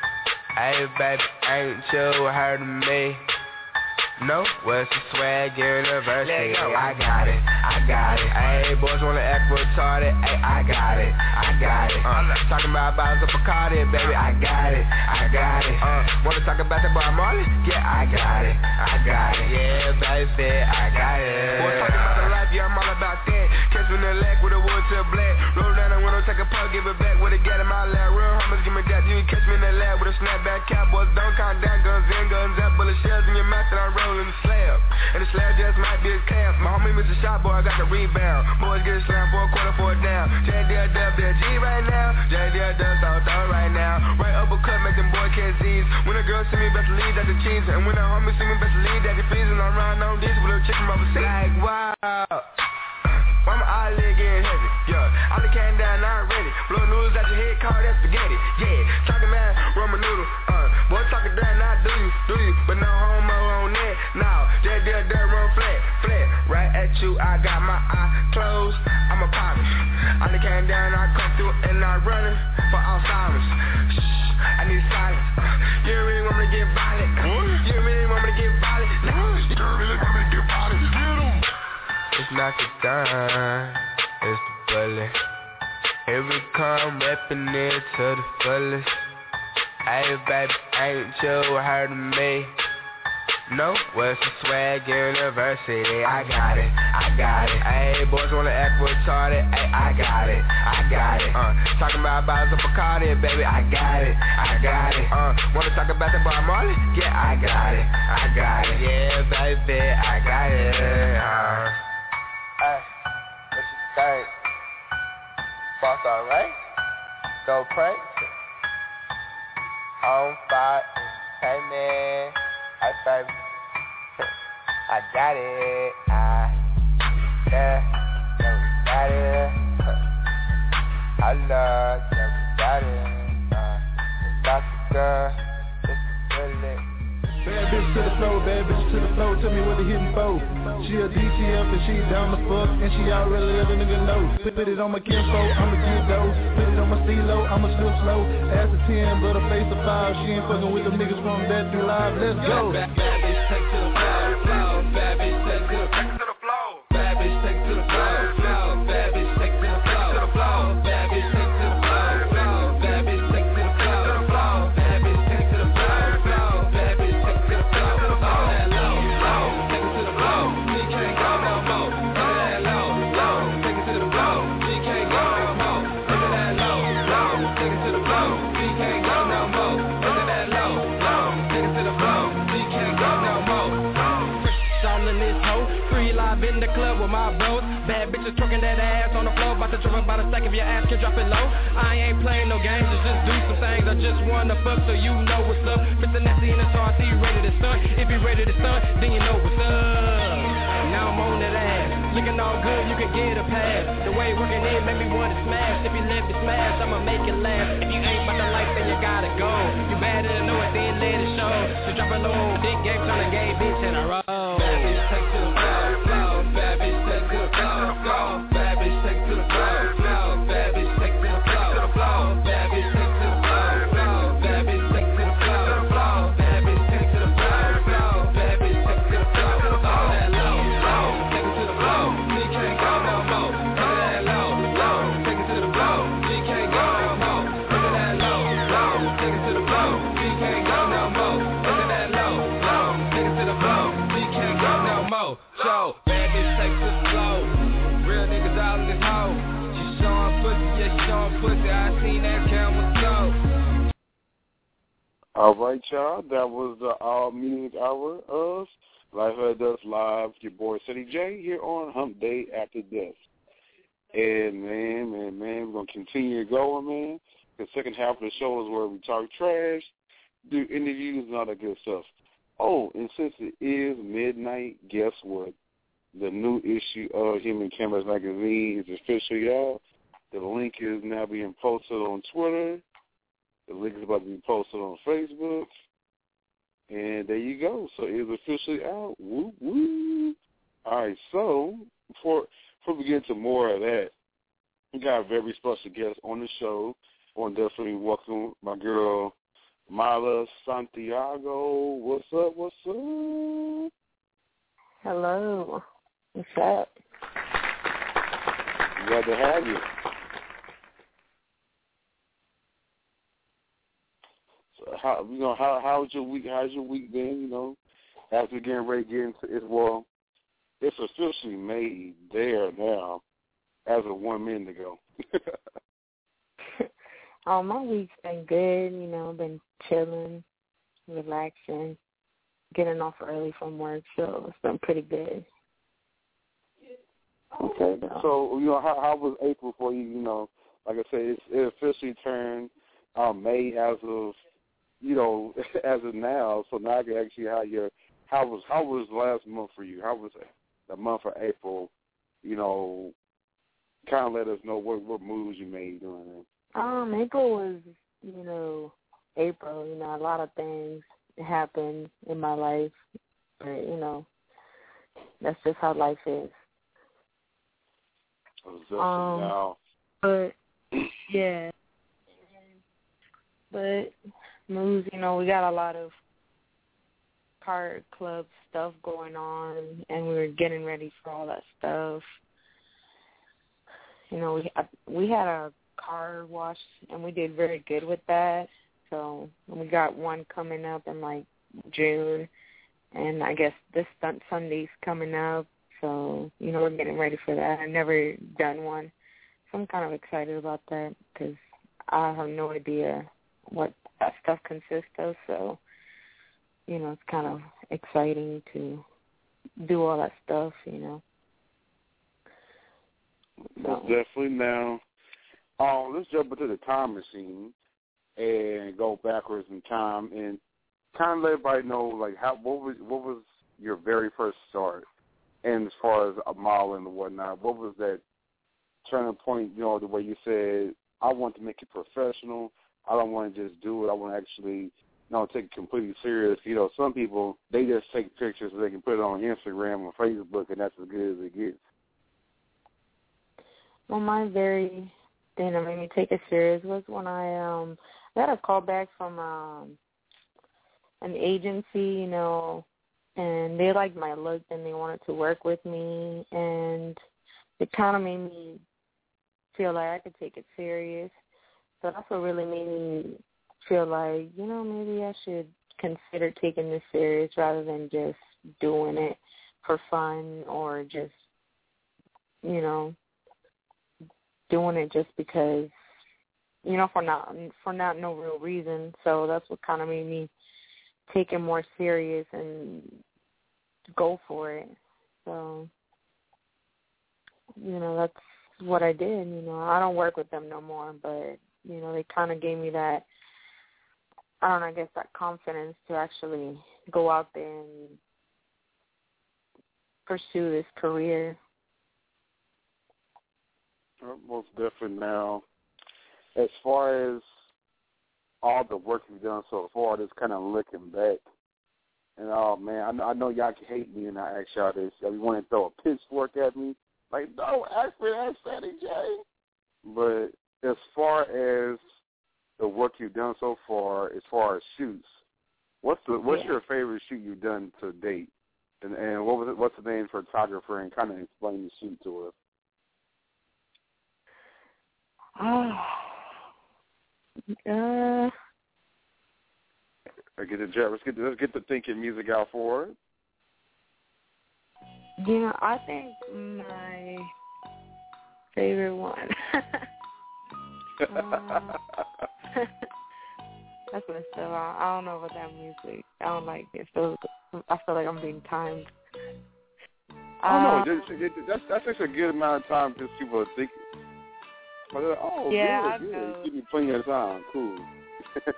Hey baby, ain't you heard of me? No, what's the swag university? I got it, I got it. Hey, boys wanna act retarded. Hey, I got it, I got it. Uh, talking about bottles of Bacardi, baby, I got it, I got it. Uh, wanna talk about the bar Marley? Yeah, I got it, I got it. Yeah, baby, I got it. Boy, talking about the life, yeah, I'm all about that. Catch me in the leg with a wood to a black. Roll down the window, take a puff, give it back with a gat in my lap. Real homies, give me that. You catch me in the lab with a snapback cap. Boys, don't count down, guns in, guns out, bullet shells in your mouth, and I roll in the slab. And the slab just might be a calf. My homie Mister Shot Boy, I got the rebound. Boys get slammed for a quarter, for a down. J D L dub that G right now. J D L dub so throw right now. Right uppercut, make them boy catch Z's. When a girl see me, best lead at the cheese. And when a homie see me, best lead at the fees. And I'm riding on this with a chicken overseas. Like wow. Why my eyelid getting heavy? Yeah, all the can down, not ready. Blow news at your head, call that spaghetti. Yeah, talking man, Roman noodle. Uh, boy talking down, not do you, do you? But no homo on that. Now, just did that run flat, flat. Right at you, I got my eye closed. I'm a pilot. All the can down, I come through and I running for Alzheimer's. Shh, I need silence. Uh, you really want me to get violent? Uh, you really want me to get violent? Uh, you really want me to get violent? Get 'em. It's not the gun, it's the bullet. Here we come, reppin' it to the fullest. Hey baby, ain't you heard of me? No, what's the swag university? I got it, I got it. Hey, boys wanna act retarded. Hey, I got it, I got it. Uh, talking about bottles of Bacardi, baby, I got it, I got it. Uh, wanna talk about the bar Marley? Yeah, I got it, I got it. Yeah, baby, I got it. Uh, Hey, what you think? Boss alright? Go pray. On fire. Hey man. Hey baby. I got it. I yeah. Yeah, we got it. I love. Yeah, we got it. Uh, it's not the gun. It's the bullet. Bad bitch to the floor, bad bitch to the floor, tell me what they hitting for. She a D T F and she down the fuck, and she already let a nigga know. Put it on my kinfo, I'ma get those. Put it on my C-Lo, I'ma slip slow. Ass a ten, but a face of five. She ain't fucking with the niggas from that through live, let's go. Bad, bad bitch take to the floor, floor. Bad bitch take to the floor. Bad bitch take to the floor, floor. Bad bitch take to the floor, bad bitch take to the floor, floor. Bad bitch take to the floor, floor. Bad bitch take to the floor, floor. Bad bitch take to the floor, floor. All that low, low. Take it to the floor, she can't go no more. All that low, low. Take it to the floor, she can't go no more. Look at that low, low. Take it to the floor, she can't go no more. Look at that low, low. Take it to the floor, she can't go no more. All in this hoe, free live in the club with my bros. Bad bitches twerking that ass on the floor, about to drop about a stack if your ass can drop it low. I ain't playing no games, I just do some things. I just wanna fuck so you know what's up. Mister Nasty in the car, see you ready to stunt. If you ready to stunt, then you know what's up. Now I'm on that ass, looking all good, you can get a pass. The way working in make me wanna smash. If you let me smash, I'ma make it last. If you ain't about the life, then you gotta go. You better to know it, then let it show. So drop a low, big game, turn a gay bitch in a row. Bad bitch take to the floor, floor. Bad bitch take to the floor, floor. Bad bitch take to the floor, floor. Bad bitch take to the floor, bad bitch take to the floor, floor. Bad bitch take to the floor, floor. Bad bitch take to the floor, floor. Bad bitch take to the floor, all that low, low. Take it to the floor, she can't go no more. Look at that low, low. Take it to the floor, she can't go no more. Look at that low, All right, y'all. That was the All Music Hour of Life After Dusk Live. Your boy, City J, here on Hump Day After Dusk. And, man, man, man, we're going to continue going, man. The second half of the show is where we talk trash, do interviews, and all that good stuff. Oh, and since it is midnight, guess what? The new issue of Human Cameras Magazine is official, y'all. The link is now being posted on Twitter. The link is about to be posted on Facebook. And there you go. So it is officially out. Woo, woo. All right, so before, before we get into more of that, we got a very special guest on the show. I want to definitely welcome my girl, Mala Santiago. What's up? What's up? Hello. What's up? Glad to have you. So how you know how how's your week? How's your week been? You know, after getting ready to get into it, well, it's officially made there now, as of one minute ago. Oh, my week's been good. You know, been chilling, relaxing, getting off early from work, so it's been pretty good. Okay. So, you know, how, how was April for you? You know, like I said, it's, it officially turned um, May as of, you know, as of now. So now I can actually how your how was how was last month for you? How was the month of April? You know, kind of let us know what what moves you made during it. Um, April was, you know, April. You know, a lot of things happened in my life, but you know, that's just how life is. Um, now. But yeah, but moves. You know, we got a lot of card club stuff going on, and we were getting ready for all that stuff. You know, we we had a car wash, and we did very good with that. So we got one coming up in like June, and I guess this Sunday's coming up. So, you know, we're getting ready for that. I've never done one, so I'm kind of excited about that because I have no idea what that stuff consists of. So, you know, it's kind of exciting to do all that stuff, you know. So. Definitely. Now, um, let's jump into the time machine and go backwards in time and kind of let everybody know, like, how what was what was your very first start, and as far as a model and whatnot, what was that turning point? You know, the way you said, I want to make it professional. I don't want to just do it. I want to actually, you know, take it completely serious. You know, some people, they just take pictures so they can put it on Instagram or Facebook, and that's as good as it gets. Well, my very thing that made me take it serious was when I um got a call back from um an agency, you know, and they liked my look and they wanted to work with me, and it kind of made me feel like I could take it serious. So that's what really made me feel like, you know, maybe I should consider taking this serious rather than just doing it for fun or just, you know, doing it just because, you know, for not for not no real reason. So that's what kind of made me take it more serious and go for it. So, you know, that's what I did. You know, I don't work with them no more, but, you know, they kind of gave me that, I don't know, I guess that confidence to actually go out there and pursue this career. Most definitely. Now, as far as all the work you've done so far, just kind of looking back, and oh man, I know, I know y'all can hate me and I ask y'all this. Y'all want to throw a pitchfork at me? Like, no, ask me that, Sandy J. But as far as the work you've done so far, as far as shoots, what's the what's yeah. your favorite shoot you've done to date? And, and what was it, what's the name for photographer? And kind of explain the shoot to us. Ah, uh, I get the let's get the, let's get the thinking music out for it. You know, I think my favorite one. uh, That's messed up. I, I don't know about that music. I don't like it. So I feel like I'm being timed. I don't Uh, know. Just, it, that's that's just a good amount of time because people are thinking. But they're like, oh, Yeah, good, I good. know. Give me plenty of time. Cool. I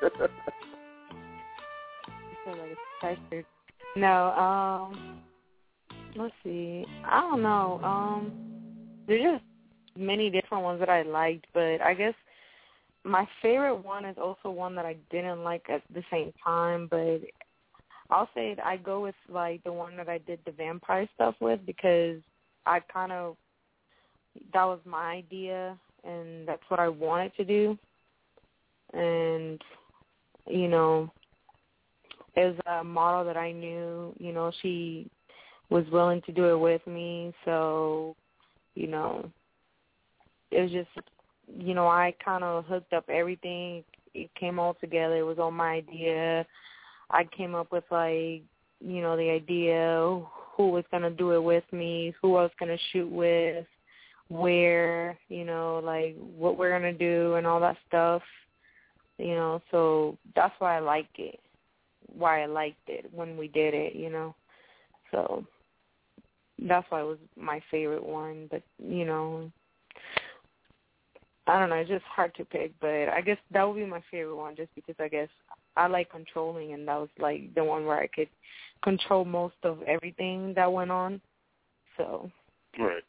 feel like it's pressured. No, um, let's see. I don't know. Um, there's just many different ones that I liked, but I guess my favorite one is also one that I didn't like at the same time, but I'll say I go with, like, the one that I did the vampire stuff with because I kind of, that was my idea, and that's what I wanted to do. And, you know, it was a model that I knew, you know, she was willing to do it with me, so, you know, it was just, you know, I kind of hooked up everything. It came all together. It was all my idea. I came up with, like, you know, the idea, who was going to do it with me, who I was going to shoot with, where, you know, like, what we're going to do and all that stuff, you know. So that's why I like it, why I liked it when we did it, you know. So that's why it was my favorite one. But, you know, I don't know, it's just hard to pick, but I guess that would be my favorite one just because I guess I like controlling, and that was, like, the one where I could control most of everything that went on. So. Right.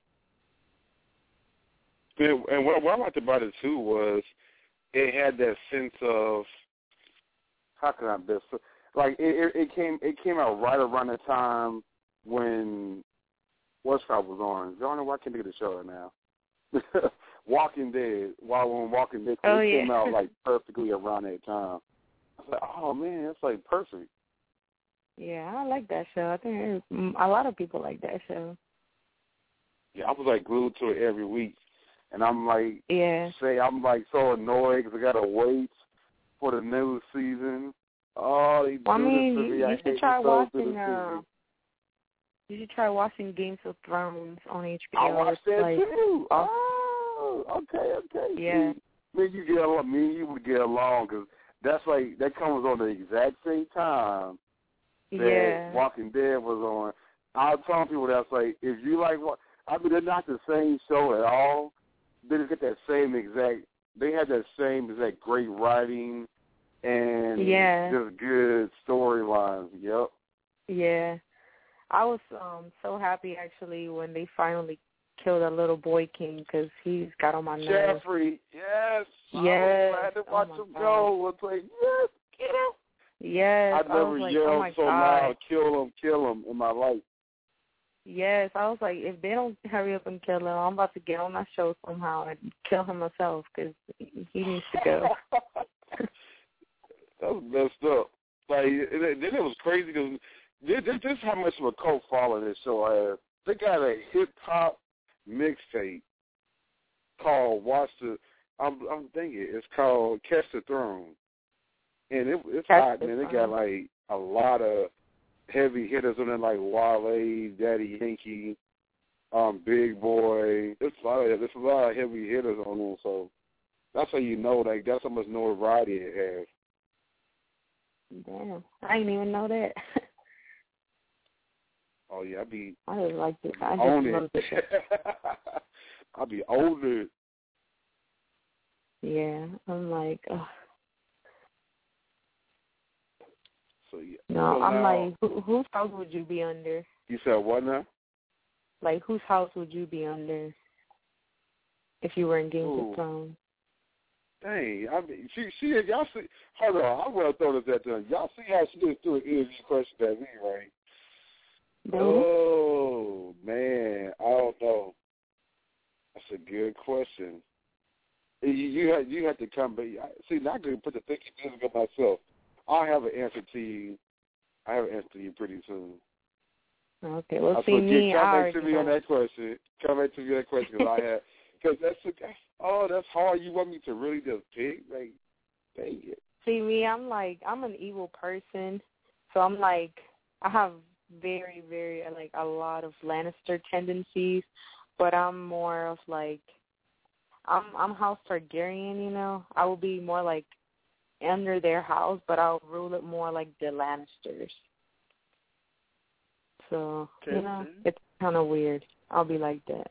And what, what I liked about it, too, was it had that sense of, how can I best, like, it, it, it came it came out right around the time when what's called was on. I don't know why I can't think of the show right now. Walking Dead, while on Walking Dead, oh, it yeah. came out like perfectly around that time. I was like, oh man, that's like perfect. Yeah, I like that show. I think it was, a lot of people like that show. Yeah, I was like glued to it every week, and I'm like, yeah, say I'm like so annoyed because I gotta wait for the new season. Oh, they well, do I mean, this to me. you, I you hate should try so watching. Uh, you should try watching Games of Thrones on H B O. I watched that like, too. Oh, okay, okay. Yeah. See, me and you get along. Me and you would get along because that's like that comes on the exact same time that yeah. Walking Dead was on. I was telling people that's like if you like, I mean, they're not the same show at all. They just get that same exact. They had that same exact great writing and yeah. just good storylines. Yep. Yeah. I was um so happy actually when they finally killed that little boy king because he's got on my nerves. Jeffrey, yes. Yes. I had to watch oh him God. go. It's like, yes, get him. Yes. I never I was like, yelled oh my so God. loud, kill him, kill him in my life. Yes, I was like, if they don't hurry up and kill him, I'm about to get on that show somehow and kill him myself because he needs to go. That was messed up. Like, and then it was crazy because this, this is how much of a cult following this show has. They got a hip-hop mixtape called Watch the, I'm, I'm thinking, it's called Catch the Throne. And it, it's Catch hot, the man. They Throne. got, like, a lot of heavy hitters on it, like Wale, Daddy Yankee, um, Big Boy. There's a lot of there's a lot of heavy hitters on them, so that's how you know, like, that's how much notoriety it has. Damn, I didn't even know that. Oh yeah, I be. I just like it. I own just love it. the show. I be older. Yeah, I'm like, ugh. So yeah. No, so I'm now, like, who, whose house would you be under? You said what now? Like, whose house would you be under if you were in Games Ooh. of Thrones? Dang, I mean, she, she, y'all see, hold on, I will throw this at them. Y'all see how she just threw an interview question at me, right? Mm-hmm. Oh, man, I don't know. That's a good question. You, you have you have to come, but see, now I can put the thinking music up myself. I'll have an answer to you. I have an answer to you pretty soon. Okay, well, I see me, come I back already to me know. on that question. Come back to me on that question because I have, because that's, that's, oh, that's hard. You want me to really just pick? Like, dang it. See me, I'm like, I'm an evil person, so I'm like, I have very, very, like, a lot of Lannister tendencies, but I'm more of like, I'm I'm House Targaryen, you know. I will be more like under their house, but I'll rule it more like the Lannisters. So, okay. you know, it's kind of weird. I'll be like that.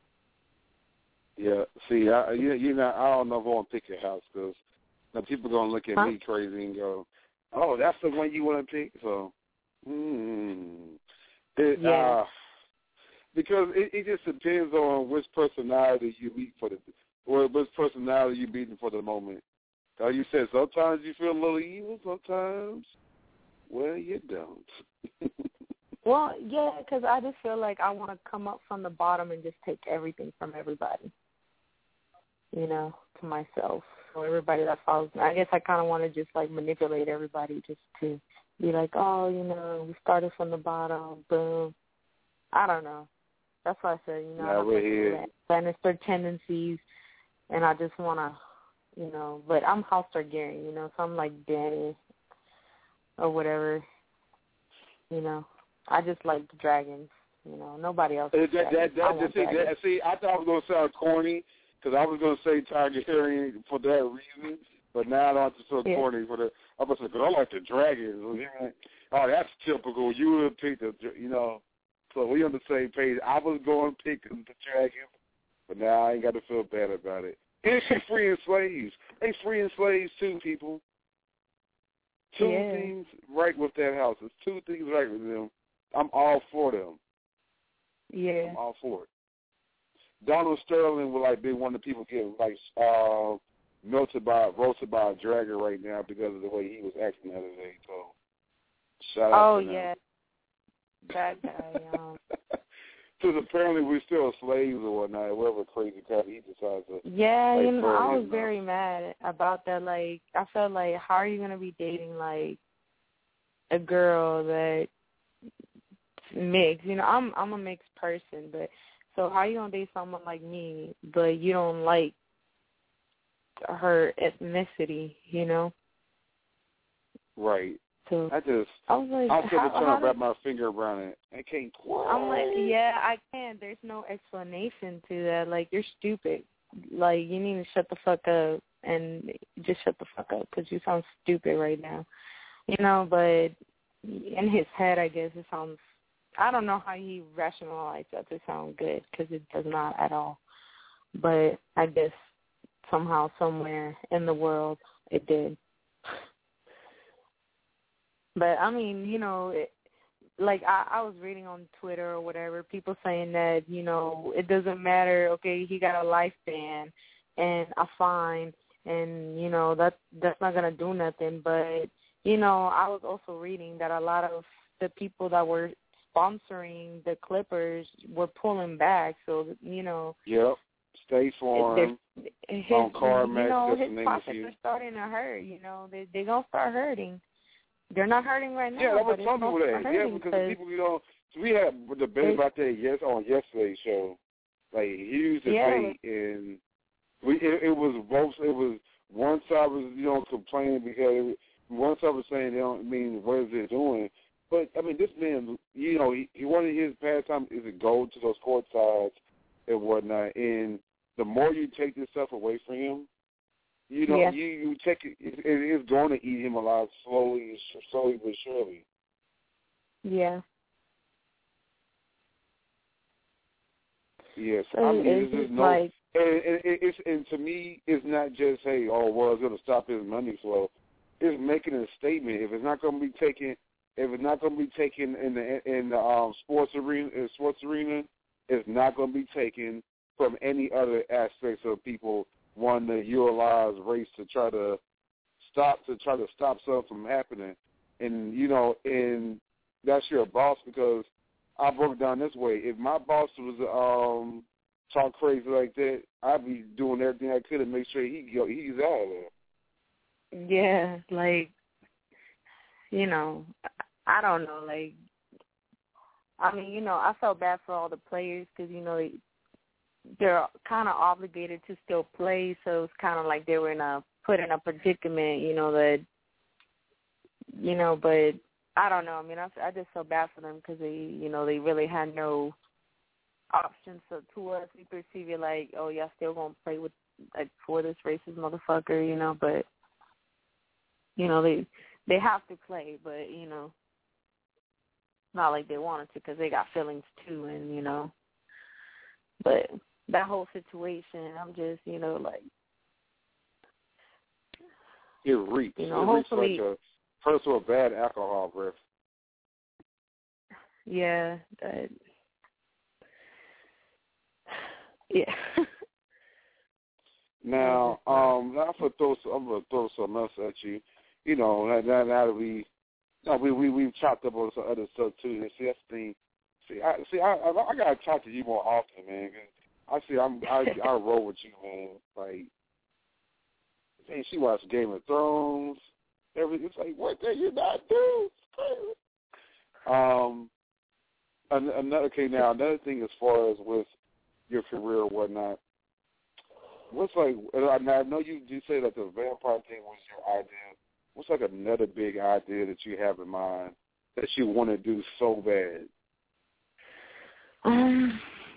Yeah, see, I, you, you know, I don't know if I want to pick your house because now people are going to look at huh? me crazy and go, oh, that's the one you want to pick? So, hmm. It, Yeah. uh, because it, it just depends on which personality you meet for the, or which personality you meeting for the moment. Like you said, sometimes you feel a little evil, sometimes, well, you don't. Well, yeah, because I just feel like I want to come up from the bottom and just take everything from everybody, you know, to myself. So everybody that follows me, I guess I kind of want to just, like, manipulate everybody just to be like, oh, you know, we started from the bottom, boom. I don't know. That's why I said, you know, Now I have we're like here. Lannister tendencies, and I just want to, you know, but I'm House Targaryen, you know, so I'm like Dany or whatever, you know. I just like the dragons, you know. Nobody else. That, that, that, that, I want see, that, see, I thought I was going to sound corny because I was going to say Targaryen for that reason, but now I don't have to sound yeah. corny for the. I was like, I like the dragons. Oh, that's typical. You would pick the, you know. So we on the same page. I was going to pick the dragons, but now I ain't got to feel bad about it. And she's freeing slaves. They freeing slaves too, people. Two yeah. things right with that house. There's two things right with them. I'm all for them. Yeah. I'm all for it. Donald Sterling would like be one of the people getting like uh, melted by roasted by a dragon right now because of the way he was acting the other day. So shout out Oh to him. yeah. That guy. Um... Because apparently we're still slaves or whatnot. Whatever crazy crap he decides to. Yeah, like, you know, I was his very mad about that. Like, I felt like, how are you gonna be dating like a girl that mixed? You know, I'm I'm a mixed person, but so how are you gonna date someone like me, but you don't like her ethnicity? You know? Right. So I just, I was like, I'm still how, trying how to wrap my finger around it. I can't. I'm like, yeah, I can. There's no explanation to that. Like, you're stupid. Like, you need to shut the fuck up and just shut the fuck up because you sound stupid right now. You know, but in his head, I guess it sounds, I don't know how he rationalized that to sound good because it does not at all. But I guess somehow, somewhere in the world, it did. But, I mean, you know, it, like I, I was reading on Twitter or whatever, people saying that, you know, it doesn't matter, okay, he got a life ban and a fine and, you know, that that's not going to do nothing. But, you know, I was also reading that a lot of the people that were sponsoring the Clippers were pulling back. So, you know. Yep. State Farm, his, on CarMax, you know, just his to name a pockets few. are starting to hurt, you know. They, they're going to start hurting. They're not hurting right now. Yeah, that was but some people it's that. Yeah, because the people, you know, we had a debate about that yes on yesterday's show, like huge debate, yeah. and we it, it was both. It was one side was you know complaining because it, one side was saying they don't I mean what is it doing, but I mean this man, you know, he, he one of his pastime is to go to those court sides and whatnot, and the more you take this stuff away from him. You know, yeah. you, you take it, it, it is going to eat him alive slowly, slowly but surely. Yeah. Yes, So I mean, it's there's just no, like, and, and, it's, and to me, it's not just, hey, oh, well, it's going to stop his money flow. It's making a statement. If it's not going to be taken, if it's not going to be taken in the in the um, sports arena, in sports arena, it's not going to be taken from any other aspects of people. One to utilize race to try to stop to try to stop something from happening, and you know, and that's your boss because I broke it down this way. If my boss was um talk crazy like that, I'd be doing everything I could to make sure he go he's out of there. Yeah, like you know, I don't know, like I mean, you know, I felt bad for all the players because you know. They're kind of obligated to still play, so it's kind of like they were in a put in a predicament, you know, that, you know, but I don't know. I mean, I, I just feel bad for them because they, you know, they really had no options. So to us, we perceive it like, oh, y'all still going to play with, like, for this racist motherfucker, you know, but you know, they they have to play, but, you know, not like they wanted to because they got feelings too, and, you know. But that whole situation, I'm just, you know, like. It reeks. You know, it reeks hopefully, like a person with bad alcohol breath. Yeah. That, yeah. Now, um, now I'm gonna throw some, I'm gonna throw something else at you. You know, now, now that we, no, we we we've chopped up on some other stuff too. And see, that's the thing. See, I see, I I, I gotta talk to you more often, man. Cause I see, I'm I I roll with you, man. Like, man, she watched Game of Thrones. Everything. It's like, what did you not do? It's crazy. Um, another okay. Now, another thing as far as with your career or whatnot. What's like? I know you you say that the vampire thing was your idea. What's like another big idea that you have in mind that you want to do so bad? Um,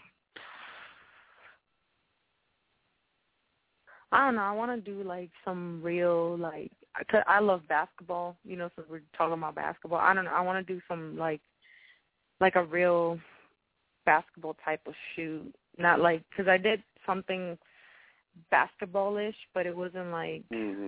I don't know. I want to do like some real like. Cause I love basketball. You know, since we're talking about basketball, I don't know. I want to do some like, like a real basketball type of shoot. Not like because I did something basketball-ish, but it wasn't like, mm-hmm.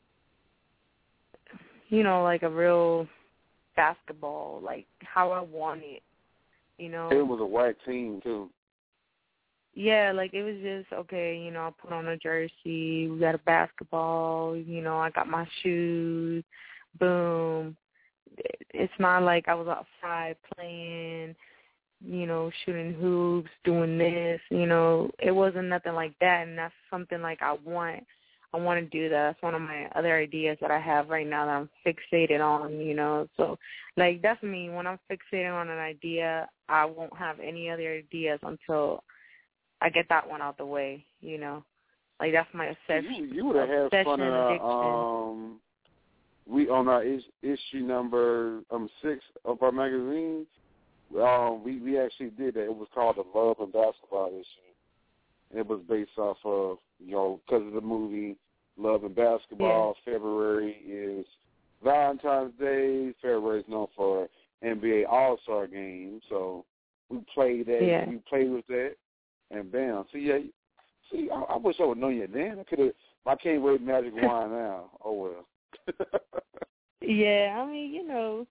you know, like a real basketball, like how I want it, you know. It was a white team, too. Yeah, like it was just, okay, you know, I put on a jersey, we got a basketball, you know, I got my shoes, boom. It's not like I was outside playing, you know, shooting hoops, doing this, you know, it wasn't nothing like that, and that's something like I want, I want to do that. That's one of my other ideas that I have right now that I'm fixated on, you know, so, like, that's me. When I'm fixated on an idea, I won't have any other ideas until I get that one out the way, you know, like, that's my obsession. You, you would have had fun in our, um, we, on our is, issue number um six of our magazine. Um, we, we actually did that. It was called the Love and Basketball issue. It was based off of, you know, because of the movie Love and Basketball. Yeah. February is Valentine's Day. February is known for N B A All-Star Game. So we played that. Yeah. We played with that. And bam. See, yeah, see, I, I wish I would have known you then. I could have. I can't wave magic wand now. Oh, well. Yeah, I mean, you know.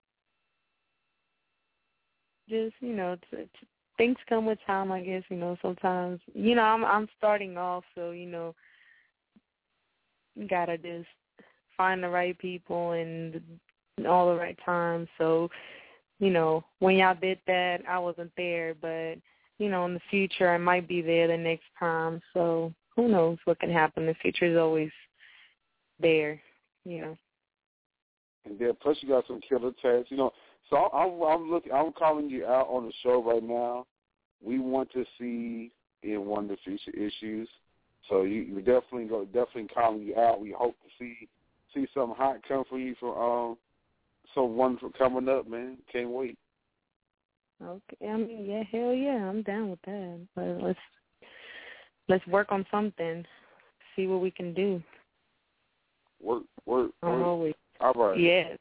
Just, you know, t- t- things come with time, I guess, you know, sometimes. You know, I'm I'm starting off, so, you know, you got to just find the right people and all the right times. So, you know, when y'all did that, I wasn't there, but, you know, in the future, I might be there the next time. So who knows what can happen. The future is always there, you know. And then plus you got some killer tats, you know. So I'm, I'm looking. I'm calling you out on the show right now. We want to see in one of the future issues. So you, you definitely go, definitely calling you out. We hope to see see something hot come for you from um someone for coming up, man. Can't wait. Okay, I mean, yeah, hell yeah, I'm down with that. But let's let's work on something. See what we can do. Work, work, work. Always. All right. Yes.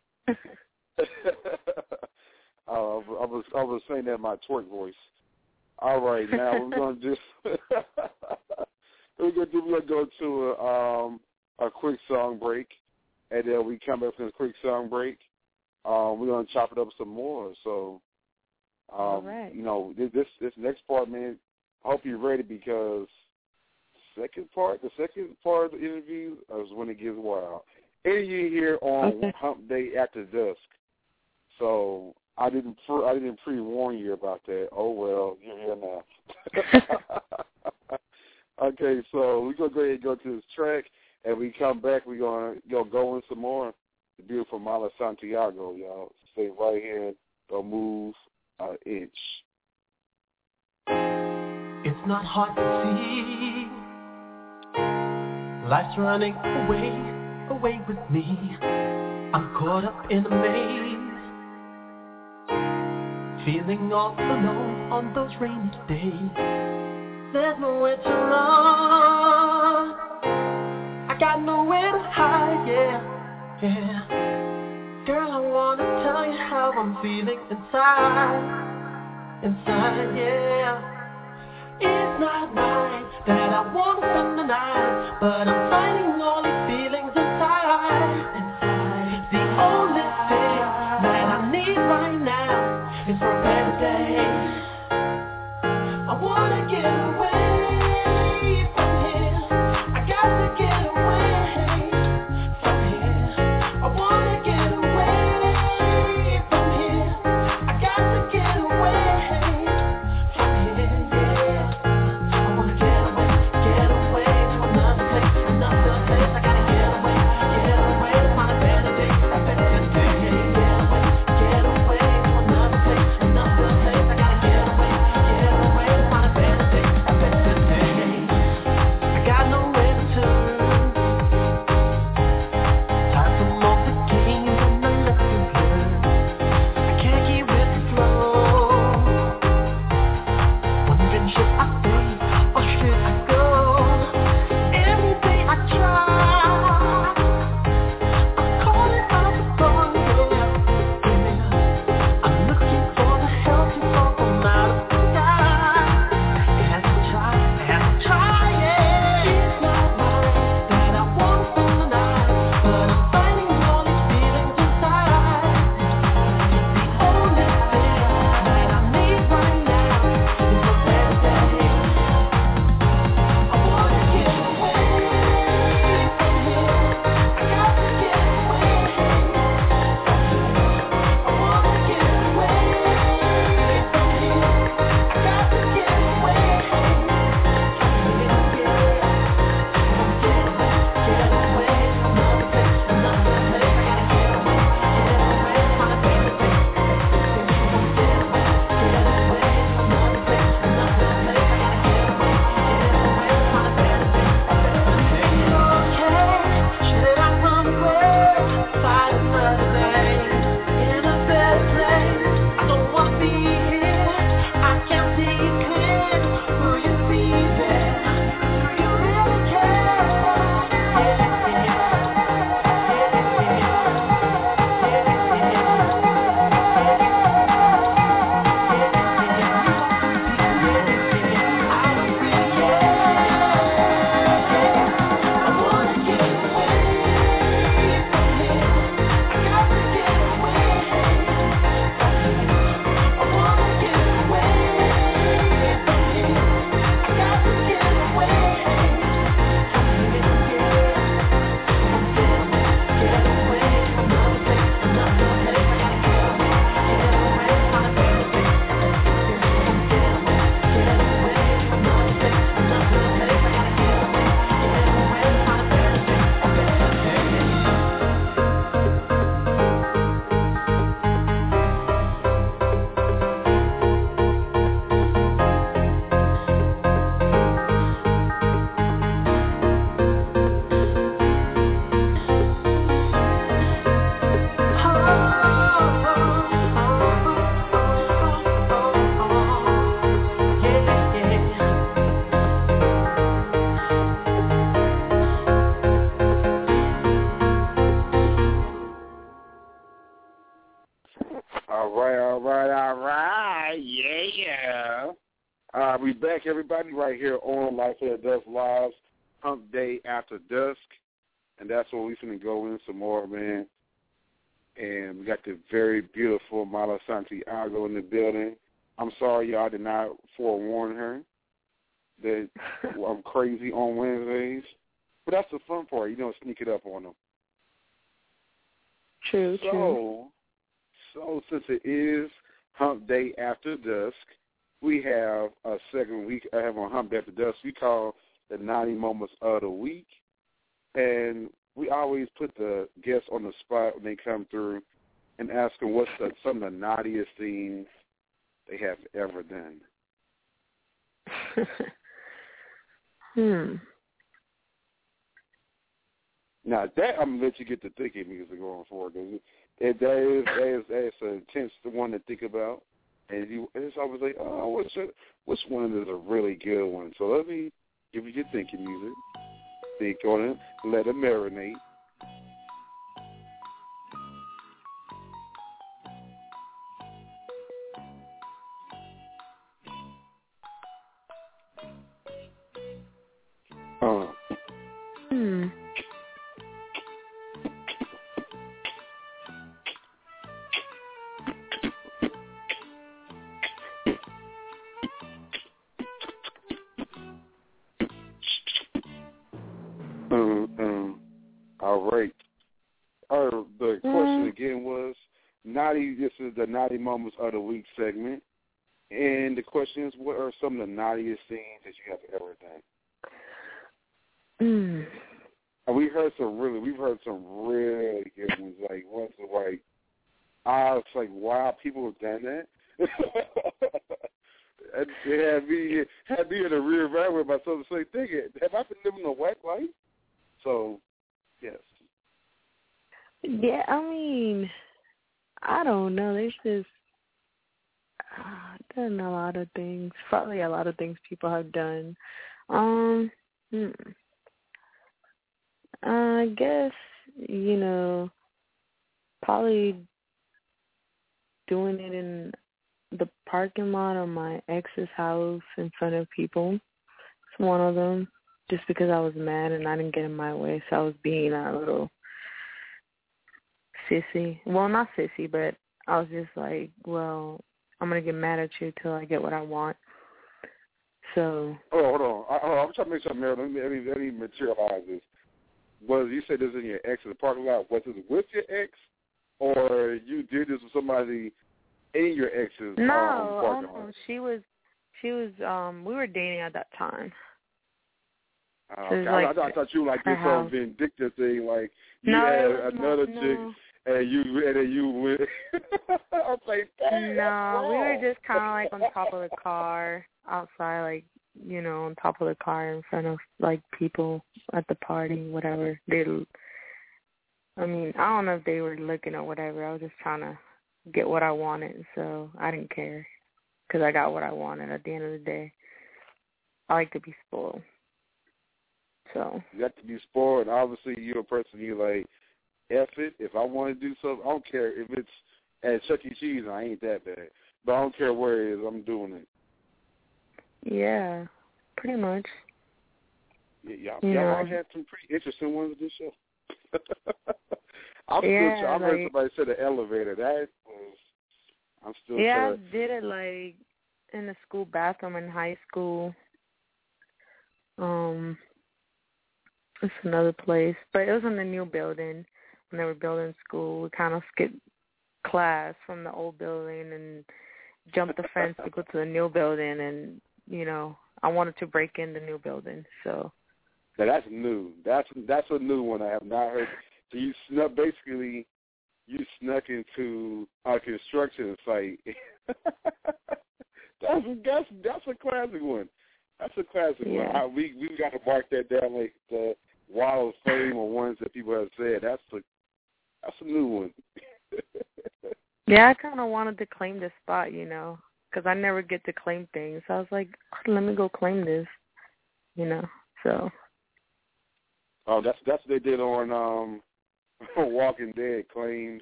uh, I was I was saying that in my twerk voice. All right, now we're gonna just we're gonna do, we're gonna go to a, um, a quick song break, and then we come back from the quick song break. Um, we're gonna chop it up some more. So, um, all right. you know, this this next part, man. I hope you're ready because second part, the second part of the interview is when it gets wild. And you here on okay. Hump Day After Dusk. So I didn't pre- I didn't pre-warn you about that. Oh, well, you're here now. Okay, so we're going to go ahead and go to this track, and we come back, we're going to go in some more. The beautiful Mala Santiago, y'all. Stay right here. Don't move an inch. It's not hard to see. Life's running away. Away with me, I'm caught up in a maze, feeling all alone on those rainy days. There's nowhere to run, I got nowhere to hide, yeah. Yeah. Girl, I wanna tell you how I'm feeling inside. Inside, yeah. It's not right that I wanna spend the night, but I'm fighting all these feelings inside. Inside. The only thing that I need right now is for a better day. I wanna get away from here. I got to get away from here. I wanna get away from here. I got to get away from here, yeah. I wanna get away, get away to another place, another place. I gotta get away, get away to find a better day, a better day. Get away, get away to another place, another place. I gotta get away, get away to find a better day, a better day. I got nowhere to turn. Time to love the game and the lessons learned. I can't keep with the flow. Wondering should I stay or should I go? Every day I try. I'm calling out the phone, yeah. I'm looking for the help to fall from out of the sky. As I try, as I try, yeah. It's not right that I want to spend the night, but I'm fighting all these feelings inside. The only thing that I need right now is a better day. I wanna get away from here. I got to get away from here. I wanna get away from here. I got to get away from here, yeah. Get away, get away to another place, another place. I gotta get away, get away to find a better day. Get away, get away to another place, another place. I gotta get away, get away to find a better day, a better day. Okay, should I run away, find another day in a better place? I don't wanna be here. I can't see it clear. Will you be there? Do you really care? Yeah, All right, all right, all right. Yeah. Uh, we back, everybody, right here on Life After Dusk Live, Hump Day After Dusk. And that's where we finna go in some more, man. And we got the very beautiful Mala Santiago in the building. I'm sorry, y'all did not forewarn her that I'm crazy on Wednesdays. But that's the fun part. You don't sneak it up on them. True, so, true. So since it is Hump Day After Dusk, we have a second week I have on Hump Day After Dusk. We call the ninety Moments of the Week. And we always put the guests on the spot when they come through and ask them what's the, some of the naughtiest things they have ever done. hmm. Now, that I'm going to let you get the thinking music going for because it, it, that, is, that, is, that is an intense one to think about. And you, it's always like, oh, what's a, which one is a really good one? So let me give you your thinking music. Think on it. Let it marinate. All right. Our, the Mm. question again was, naughty, this is the Naughty Moments of the Week segment. And the question is, what are some of the naughtiest things that you have ever done? Mm. And we heard some really, we've heard some really good ones. Like, ones that, like, I was like, wow, people have done that? And it had me, had me in a rear right with myself to say, thinking, have I been living a whack life? So, yes. Yeah, I mean, I don't know. There's just uh, done a lot of things. Probably a lot of things people have done. Um, hmm. I guess, you know, probably doing it in the parking lot of my ex's house in front of people. It's one of them. Just because I was mad and I didn't get in my way, so I was being a little sissy. Well, not sissy, but I was just like, well, I'm going to get mad at you till I get what I want. So. Oh, hold on. I, hold on. I'm trying to make sure, Mary, let me, let me, let me materialize this. Was you said this in your ex's parking lot? Was it with your ex, or you did this with somebody in your ex's no, um, parking oh, lot? no, she was, she was, um, we were dating at that time. Uh, So okay. like I, I thought you like this some vindictive thing, like you no, had another not, chick no. and you and then you went. I was like, dang, no, we were just kind of like on top of the car outside, like you know, on top of the car in front of like people at the party, whatever. They, I mean, I don't know if they were looking or whatever. I was just trying to get what I wanted, so I didn't care because I got what I wanted. At the end of the day, I like to be spoiled. So you got to be spoiled, and obviously you're a person you like, F it. If I want to do something, I don't care if it's at Chuck E. Cheese. I ain't that bad, but I don't care where it is. I'm doing it. Yeah, pretty much. Yeah, y'all, you y'all know. all had some pretty interesting ones this show. I'm yeah, still. I like, heard somebody say the elevator. That was. I'm still. Yeah, trying I did it like in the school bathroom in high school. Um. It's another place, but it was in the new building when they were building school. We kind of skipped class from the old building and jumped the fence to go to the new building, and you know, I wanted to break in the new building. So now that's new. That's that's a new one I have not heard. So you snuck basically, you snuck into a construction site. that's that's that's a classic one. That's a classic yeah. one. I, we we got to mark that down like the Wall of Fame or ones that people have said. That's a that's a new one. Yeah, I kind of wanted to claim this spot, you know, because I never get to claim things. So I was like, let me go claim this, you know. So. Oh, that's that's what they did on um, Walking Dead. Claimed.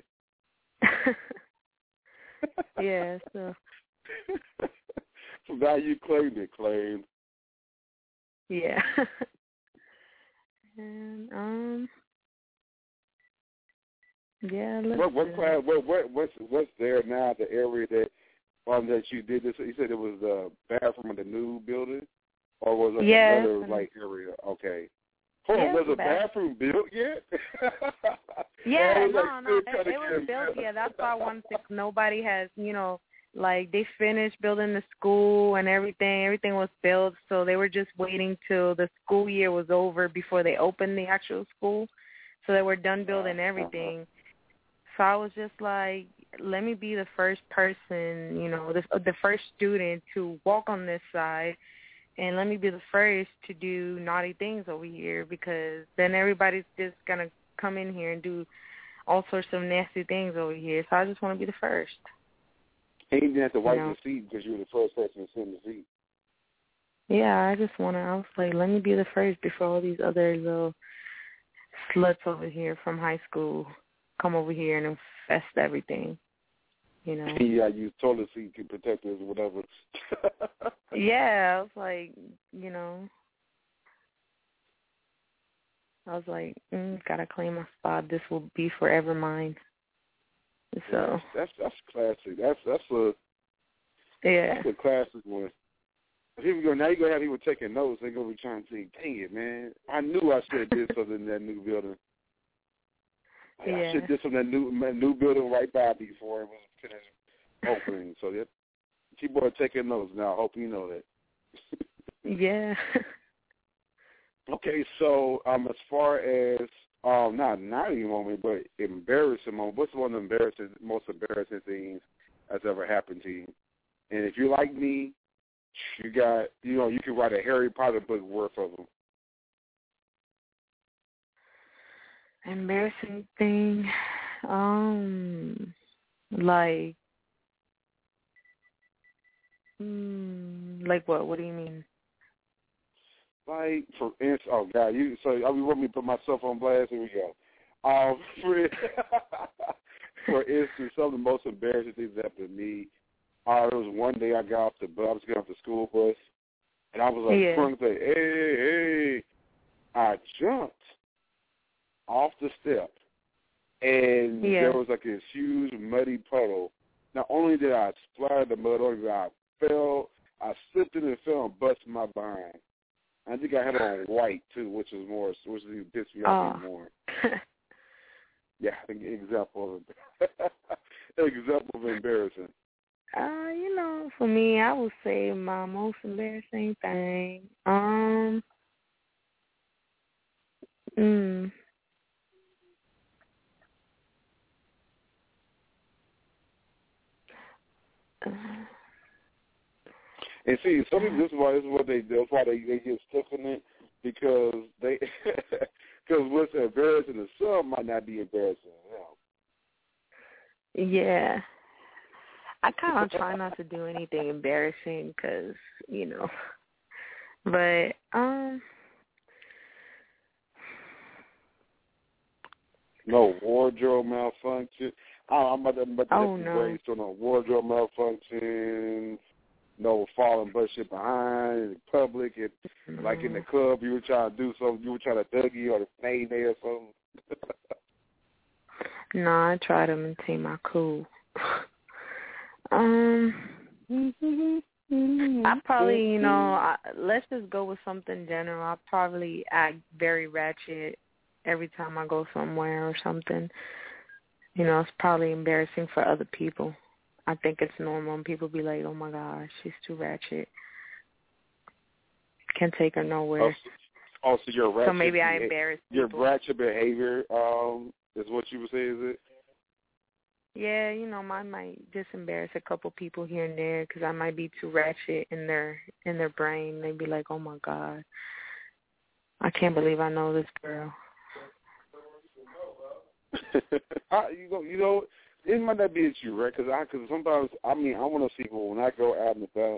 yeah. So. So now you claimed it. Claimed. Yeah. and um. Yeah. What what class? What what what's what's there now? The area that um that you did this. You said it was the bathroom in the new building, or was it yeah, another like area? Okay. Hold yeah, on, was the bathroom. bathroom built yet? yeah, was, no, like, no, it, trying to it was get built. built. Yeah, that's why I wanted to. Nobody has, you know, like they finished building the school and everything. Everything was built, so they were just waiting till the school year was over before they opened the actual school. So they were done building everything. Uh-huh. So I was just like, let me be the first person, you know, the, the first student to walk on this side, and let me be the first to do naughty things over here, because then everybody's just going to come in here and do all sorts of nasty things over here. So I just want to be the first. And you didn't have to wipe you know? your seat because you were the first person to sit in the seat. Yeah, I just want to, I was like, let me be the first before all these other little sluts over here from high school come over here and infest everything, you know. Yeah, use toilet seat protectors or whatever. Yeah, I was like, you know, I was like, mm, gotta claim my spot. This will be forever mine. So that's that's classic. That's that's a yeah, that's a classic one. Here we go. Now you're gonna have people taking notes. They're gonna be trying to think, dang it, man! I knew I should have did something in that new building. I Yeah. should do some of that new my new building right by me before it was finished opening. So that people are taking notes now. I hope you know that. Yeah. Okay, so um, as far as um, not not even moment, but embarrassing moment. What's one of the embarrassing, most embarrassing things that's ever happened to you? And if you like me, you got you know you can write a Harry Potter book worth of them. Embarrassing thing, um, like, mm, like what? What do you mean? Like for instance, oh God, you so I want me to put myself on blast. Here we go. Um, for, for instance, some of the most embarrassing things that happened to me. Uh, there was one day I got off the bus. I was getting off the school bus, and I was like, Yeah. drunk, like, hey, hey. I jumped off the step, and Yeah. there was like this huge muddy puddle. Not only did I splatter the mud over, I fell, I slipped in and fell and busted my behind. I think I had it on white too, which is more, which is even pissed me off even more. Yeah, an example of an example of embarrassing. Uh, you know, for me, I would say my most embarrassing thing. Um, mm, uh, And see, some people, this is why this is what they do. That's why they they get stuck in it because they because what's embarrassing to some might not be embarrassing to them. yeah. I kind of try not to do anything embarrassing because, you know, but, um, No wardrobe malfunction. Oh, I'm about to, I'm about to Oh, let you no. brainstorm on wardrobe malfunction. No falling bullshit behind in public, and Mm-hmm. like in the club, you were trying to do something. You were trying to Dougie or the Nay Nay or something. no, I try to maintain my cool. um, I probably, you know, I, let's just go with something general. I probably act very ratchet every time I go somewhere or something. You know, it's probably embarrassing for other people. I think it's normal and people be like, oh, my gosh, she's too ratchet. Can't take her nowhere. Also, your ratchet. So maybe I beha- embarrass your people. ratchet behavior. Um, is what you would say, is it? Yeah, you know, I might just embarrass a couple people here and there because I might be too ratchet in their in their brain. They'd be like, oh, my God, I can't believe I know this girl. I, you know, you know, it might not be at you, right? Because I, because sometimes, I mean, I want to see people when I go out and about.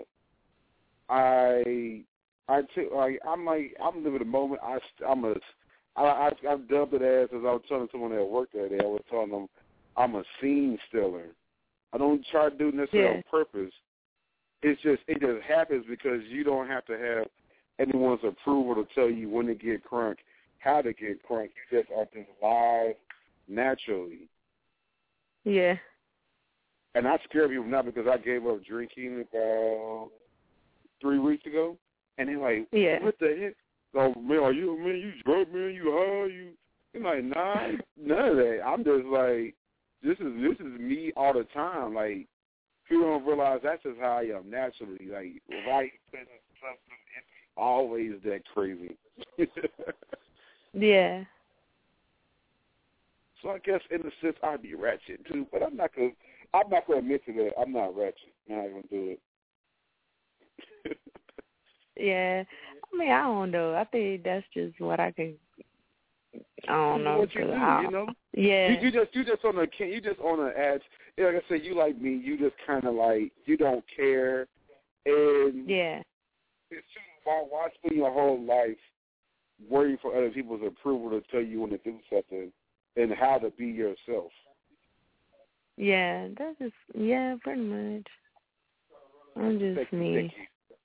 I, I, t- like, I'm like, I'm living the moment. I, I'm a, I, I, I've dubbed it as, as I was telling someone that worked there, I was telling them, I'm a scene stealer. I don't try to do necessarily Yeah. on purpose. It's just, it just happens because you don't have to have anyone's approval to tell you when to get crunk, how to get crunk. You just are just live naturally. Yeah. And I scare people now because I gave up drinking about three weeks ago, and they're like, Yeah. "What the heck? Oh man, are you man? You drunk, man? You high? You?" I'm like, "Nah, none of that. I'm just like, this is this is me all the time. Like, people don't realize that's just how I am naturally. Like, right? It's always that crazy." Yeah. So I guess in a sense I'd be ratchet too, but I'm not gonna. I'm not gonna admit to that. I'm not ratchet. I'm not gonna do it. Yeah. I mean, I don't know. I think that's just what I can. I don't know. What you 'cause do, I- you know? Yeah. You, you just you just on the you just on the edge. Like I said, you like me. You just kind of like you don't care, and Yeah. it's just, why why spend your whole life waiting for other people's approval to tell you when to do something and how to be yourself? Yeah. That's just yeah, pretty much. I'm just Thank you, me. thank you.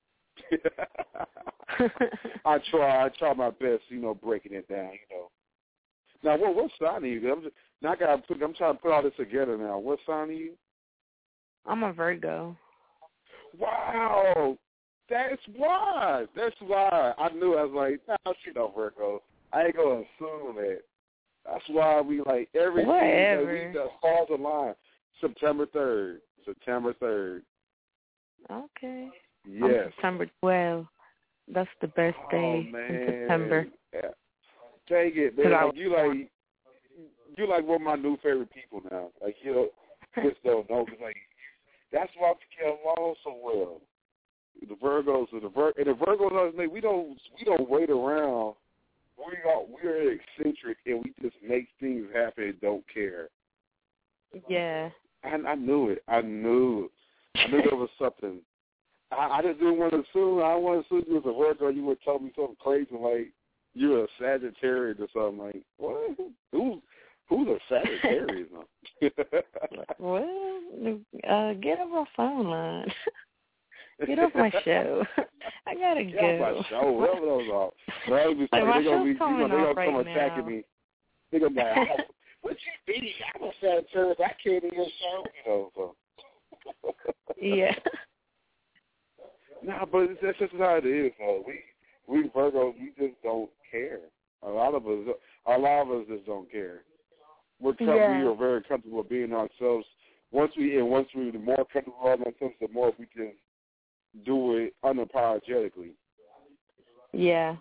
I try, I try my best, you know, breaking it down, you know. Now, what what sign are you? I'm just, now I gotta put, I'm trying to put all this together now. What sign are you? I'm a Virgo. Wow, that's why. That's why I knew. I was like, nah, she no Virgo. I ain't gonna assume that. That's why we like everything Whatever. that we just falls in line. September third. September third. Okay. Yes. I'm September twelfth. That's the best day oh, man. in September. Yeah. Take it, man. Like, you like you like one of my new favorite people now. Like, you know, just don't know. Cause, like, that's why we get along so well. The Virgos and the Vir- and the Virgos, we don't we don't wait around. We are we're eccentric and we just make things happen and don't care. Yeah. I, I knew it. I knew. I knew there was something. I, I just didn't want to assume. I didn't want to assume you was a Virgo. You would tell me something crazy like you're a Sagittarius or something. Like, what? Who? Who's a Sagittarius? Well, uh, get off my phone line. Get off my show. I gotta Get go. off my show. Whatever those are. Well, be like, my they gonna show's be, coming you know, they off gonna come right attacking now. me. They gonna be like, oh, what you mean? I'm a Sagittarius. I came in your show. You know, so. Yeah. Nah, but it's, that's just how it is. So we we Virgos, we just don't care. A lot of us, a lot of us just don't care. We're com- Yeah. we are very comfortable being ourselves. Once we and once we're more comfortable with ourselves, the more we can do it unapologetically. Yeah.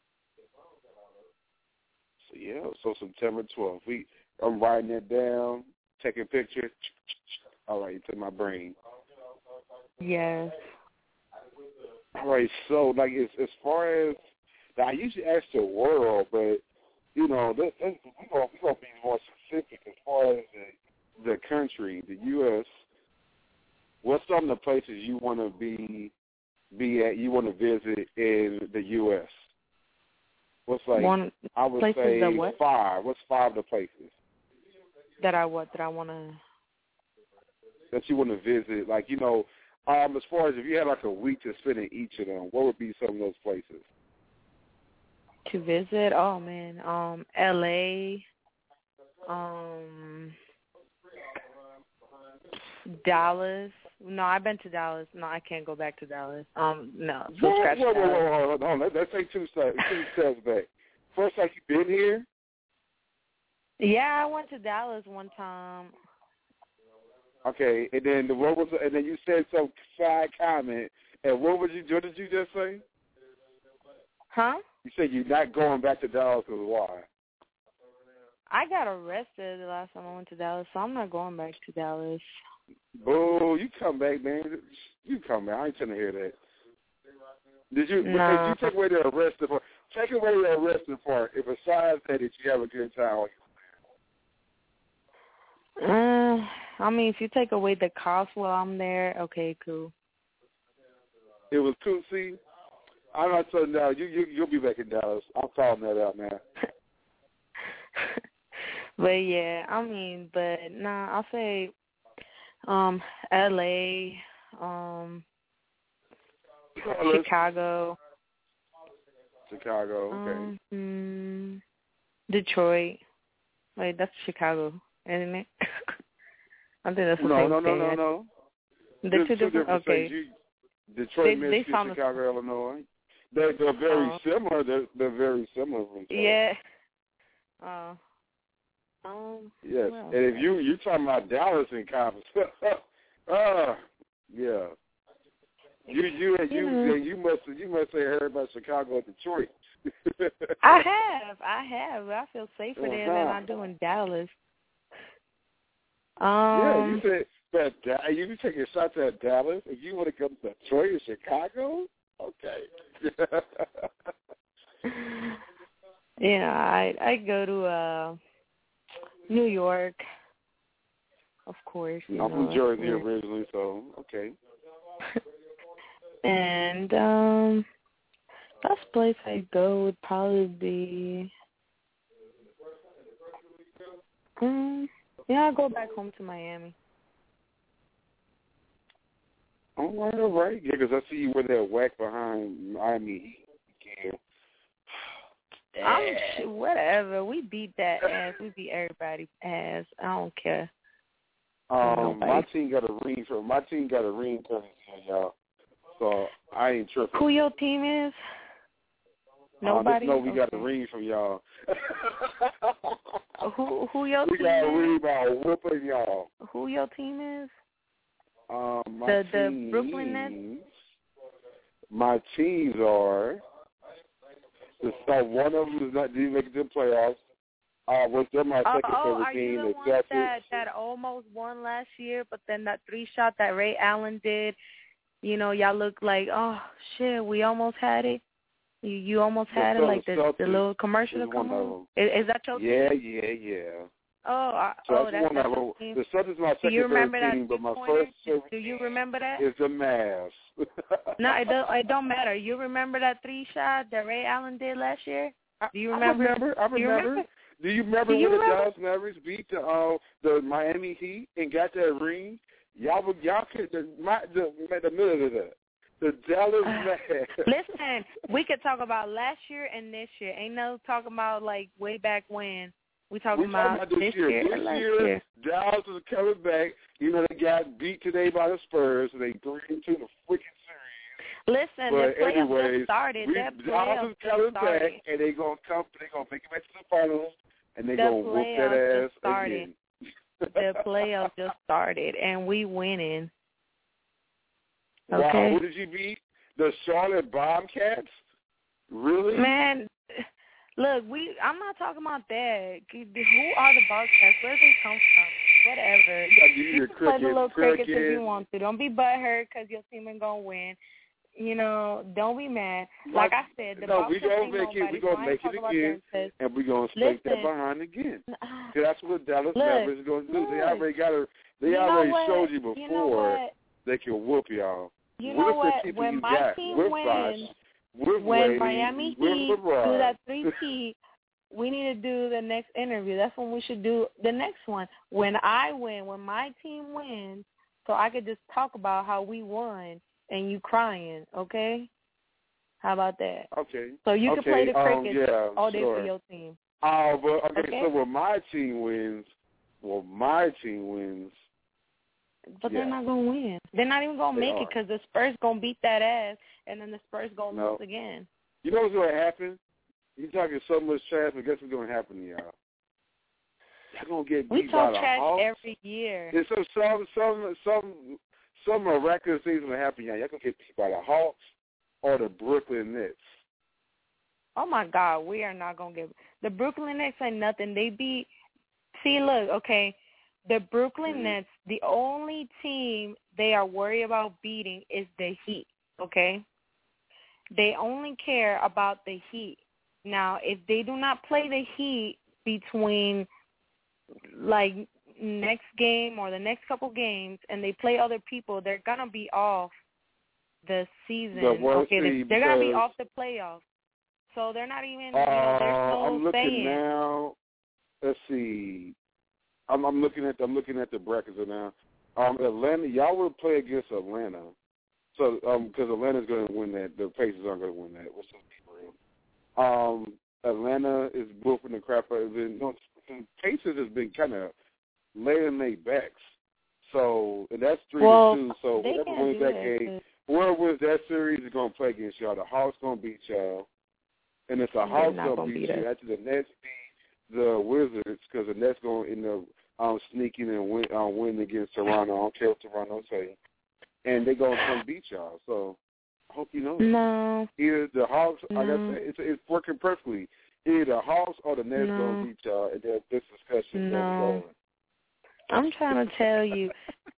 So yeah, so September twelfth, we I'm writing it down, taking pictures. All right, to my brain. Yes. All right, so like as as far as now, I usually ask the world, but you know, this, this, we're gonna we gonna be more specific as far as the, the country, the U S. What's some of the places you want to be be at? You want to visit in the U S? What's like? One I would places say that what? five. What's five of the places That I what? That I want to. that you want to visit? Like, you know, um, as far as if you had like a week to spend in each of them, what would be some of those places? To visit? Oh man, um, L A, um, Dallas. No, I've been to Dallas. No, I can't go back to Dallas. Um, no, so Whoa, scratch whoa, whoa, Dallas. whoa, hold on. Let, let's take two steps, two steps back. First, like you been here? Yeah, I went to Dallas one time. Okay, and then the, what was? And then you said some side comment. And what was you? What did you just say? Huh? You said you're not going back to Dallas because why? I got arrested the last time I went to Dallas, so I'm not going back to Dallas. Boo! You come back, man. You come back. I ain't trying to hear that. Did you? No. Did you take away the arrested part? Take away the arrested part. If besides that, did you have a good time? Uh, I mean, if you take away the cost while I'm there, okay, cool. It was cool. See, I'm not telling you now. You you you'll be back in Dallas. I'm calling that out now. But yeah, I mean, but nah, I'll say, um, L A, um, Chicago. Chicago, okay. Um, Detroit. Wait, that's Chicago, isn't it? I think that's the no, same no, no, thing. no, no. They're two two different. Okay. states. You, Detroit, They- they Michigan, sound- Chicago, Illinois. They're, they're very Oh. similar. They're, they're very similar. From each other. Yeah. Oh. Um. Yes, well, and if you you talking about Dallas in conference, uh, yeah. You you and you Yeah. and you must you must say heard about Chicago and Detroit. I have, I have. I feel safer there than Uh-huh. I do in Dallas. Um, yeah, you said that Da- you taking shots at Dallas, and you want to come to Detroit and Chicago? Okay. yeah, I I go to uh New York, of course. You I'm know, from Jersey yeah. originally, so okay. And um, best place I go would probably be. Um, yeah, I'll go back home to Miami. All right, all right. Yeah, because I see you with that whack behind Miami Heat. I'm sh- whatever. We beat that ass. We beat everybody's ass. I don't care. Um, my Nobody. team got a ring from my team got a ring from y'all, so I ain't tripping. Who your team is? Uh, Nobody. just know we got a Okay. ring from y'all. Who who your we team got is? worry about whooping y'all. Who your team is? Um, my The the teams, Brooklyn Nets. My teams are. The, uh, one of them is not didn't make it to the playoffs. Uh, was they're my Oh, second oh, favorite are team, you the the one Celtics. that that almost won last year, but then that three shot that Ray Allen did, you know, y'all look like, oh shit, we almost had it. You you almost The had it, like the Celtics the little commercial is to come one of on. them. Is, is that your Yeah, team? yeah, yeah. Oh, uh, So oh, that's that's, one that's of your them. team. The Celtics is my Do second you remember favorite that team, but my three-pointer? first favorite Do you remember that? is the Mavs. No, it don't. It don't matter. You remember that three shot that Ray Allen did last year? Do you remember? I remember. I Do you remember. remember? Do you remember Do you when the remember? Dallas Mavericks beat the uh, the Miami Heat and got that ring? Y'all, were- y'all could the my the the middle of that. The Dallas Mavericks. Listen, we could talk about last year and this year. Ain't no talking about like way back when. We talking We about, talking about this, this year. year This and last year, year. Dallas is coming back. You know, they got beat today by the Spurs, and they three into the freaking series. Listen, But the playoffs anyways, just started. we, That Dallas playoffs is coming just started. back, and they gonna come. They gonna make it back to the finals, and they The gonna whoop that playoffs ass just started. again. The playoffs just started, and we winning. Wow, Okay. who did you beat? The Charlotte Bobcats? Really? Man, look, we. I'm not talking about that. Who are the Bobcats? Where do they come from? Whatever. You gotta give me your can play the little cricket, crickets if you cricket. want to. Don't be butthurt because your team ain't gonna win. You know, don't be mad. Like I said, the no, Bobcats we gonna ain't make it. nobody, We gonna so I make ain't it talking about again, them, 'cause and we gonna spank that listen. behind again. 'Cause that's what Dallas Look, Mavericks is gonna do. They look. already got a, They You know already what? showed you before You know what? they can whoop y'all. You With know the what? people When you my got, team with wins, Bosh, with when Wade, Miami with Heat LeBron. do that three-peat, we need to do the next interview. That's when we should do the next one. When I win, when my team wins, so I could just talk about how we won and you crying, okay? How about that? Okay. So you okay. can play the um, cricket yeah, all day sure. for your team. Oh, but okay, Okay. so when my team wins, well, my team wins. But yeah. they're not going to win. They're not even going to They make are. it because the Spurs going to beat that ass, and then the Spurs going to No. lose again. You know what's going to happen? You're talking so much trash, but guess what's going to happen to y'all? Y'all going to get beat We by talk the trash Hawks. every year. And some, some, some, some, some miraculous things going to happen, y'all. Y'all going to get beat by the Hawks or the Brooklyn Nets. Oh, my God, we are not going to get – the Brooklyn Nets ain't nothing. They beat – see, look, okay, the Brooklyn Mm-hmm. Nets, the only team they are worried about beating is the Heat, okay? They only care about the Heat. Now, if they do not play the Heat between, like, next game or the next couple games and they play other people, they're going to be off the season. The World okay, Series they're going to be because- off the playoffs. So they're not even, you Uh, know, there's no I'm looking saying. now. Let's see. I'm, I'm looking at I'm looking at the brackets now. Um, Atlanta, y'all will play against Atlanta, so um, because Atlanta's going to win that. The Pacers aren't going to win that. What's the real? Um, Atlanta is whooping the crap out of it. No, the Pacers has been kind of laying their backs. So and that's three Well, to two. So they whoever can't wins do that that, game, whoever wins that series is going to play against y'all. The Hawks going to beat y'all. And if the They're Hawks not don't gonna beat beat you, us. after the Nets beat the Wizards, because the Nets going to end up um, sneaking and win, uh, win against Toronto. I don't care what Toronto say. And they're going to come beat y'all. So I hope you know that. No. Either the Hawks, like I No. said, it's, it's working perfectly. Either the Hawks or the Nets No. going to beat y'all, and then this discussion No. going I'm trying to tell you,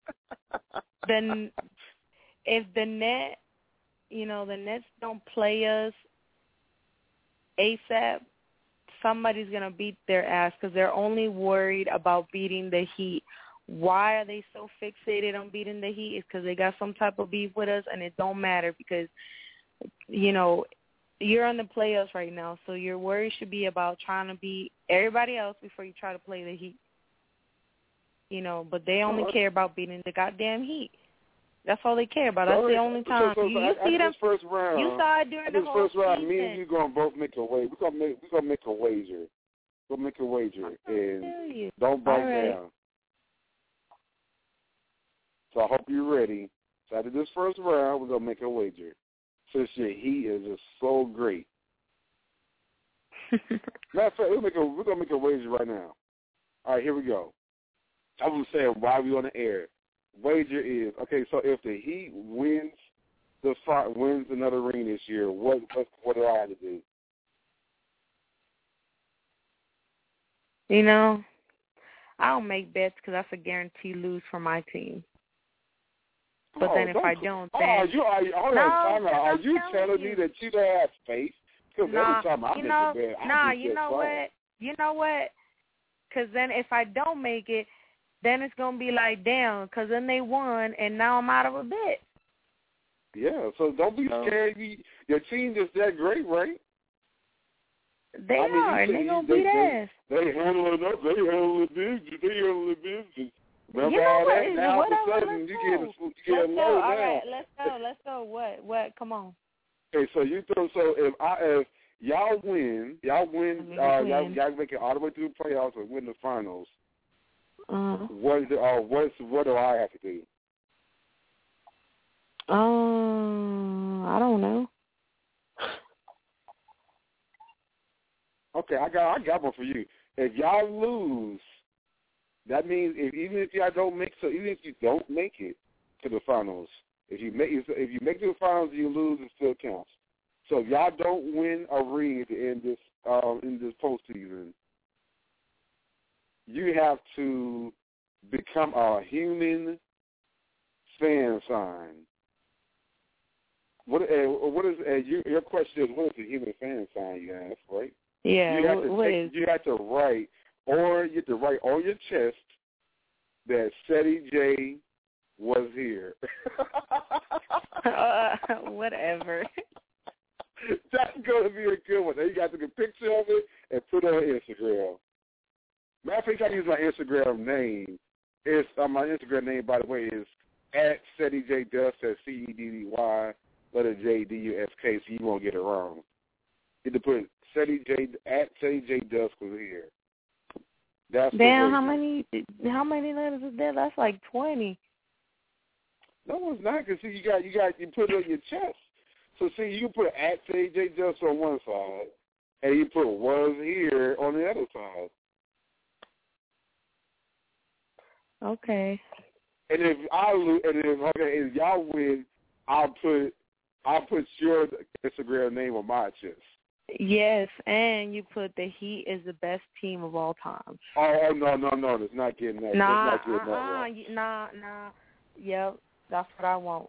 the if the net, you know, the Nets don't play us ASAP, somebody's going to beat their ass because they're only worried about beating the Heat. Why are they so fixated on beating the Heat? It's because they got some type of beef with us, and it don't matter because, you know, you're in the playoffs right now, so your worry should be about trying to beat everybody else before you try to play the Heat. You know, but they only care about beating the goddamn Heat. That's all they care about. That's So, the only time. So, so, you so you I, see I them. this first round. You saw it during I the this whole first round. season. Me and you gonna both make a wager. We're gonna make we're gonna make a wager. We're gonna make a wager and you. don't back All right. down. So I hope you're ready. So after this first round, we're gonna make a wager. Since your Heat is just so great. Matter of fact, we'll make a, we're gonna make a wager right now. All right, here we go. I was saying why we on the air. Wager is okay. So if the Heat wins the fight, wins another ring this year, what what what do I have to do? You know, I don't make bets because that's a guarantee lose for my team. But oh, then if don't, I don't, oh, then you are, hold no, on, time out. Are I'm you telling you. me that you don't have faith? Because nah, every time I you make know, a bet, I nah, just you get know fine. what? You know what? Because then if I don't make it, then it's gonna be like damn. Because then they won, and now I'm out of a bet. Yeah, so don't be So, scared. You, your team is that great, right? They I mean, are, and they're gonna they, beat ass. They, they handle it up. They handle the business. They handle the business. Remember You know all what? that? Now all of a Whatever, sudden let's you go. get a, you get Let's a go. low All now. right, let's go. Let's go. What? What? Come on. Okay, so you throw. So if I if y'all win, y'all win. I mean, Uh, win. y'all y'all make it all the way through the playoffs or win the finals. Uh, What is it, uh, what's what do I have to do? um, I don't know. Okay, I got I got one for you. If y'all lose, that means if even if y'all don't make so even if you don't make it to the finals, if you make if you make it to the finals and you lose, it still counts. So if y'all don't win a ring in this um, in this postseason, you have to become a human fan sign. What uh, what is uh, you, your question is what is a human fan sign you ask, right? Yeah, you have what, to what take, is? you have to write, or you have to write on your chest that Ceddy J was here. uh, whatever. That's going to be a good one. Then you got to take a picture of it and put it on Instagram. Matter of fact, I use my Instagram name. It's uh, my Instagram name, by the way, is at Ceddy J Dusk. That's C E D D Y letter J D U S K. So you won't get it wrong. You have to put Ceddy J at Ceddy J Dusk was here. That's Damn, how many? How many letters is there? That's like twenty. No, it's not. Cause see, you got you got you put it on your chest. So see, you can put at Ceddy J Dusk on one side, and you put was here on the other side. Okay. And if I lose, and if okay, if y'all win, I'll put I'll put your Instagram name on my chest. Yes, and you put the Heat is the best team of all time. Oh, oh no, no, no, that's not getting that. Nah, that's not getting uh, that uh, right. nah, nah. Yep, that's what I want.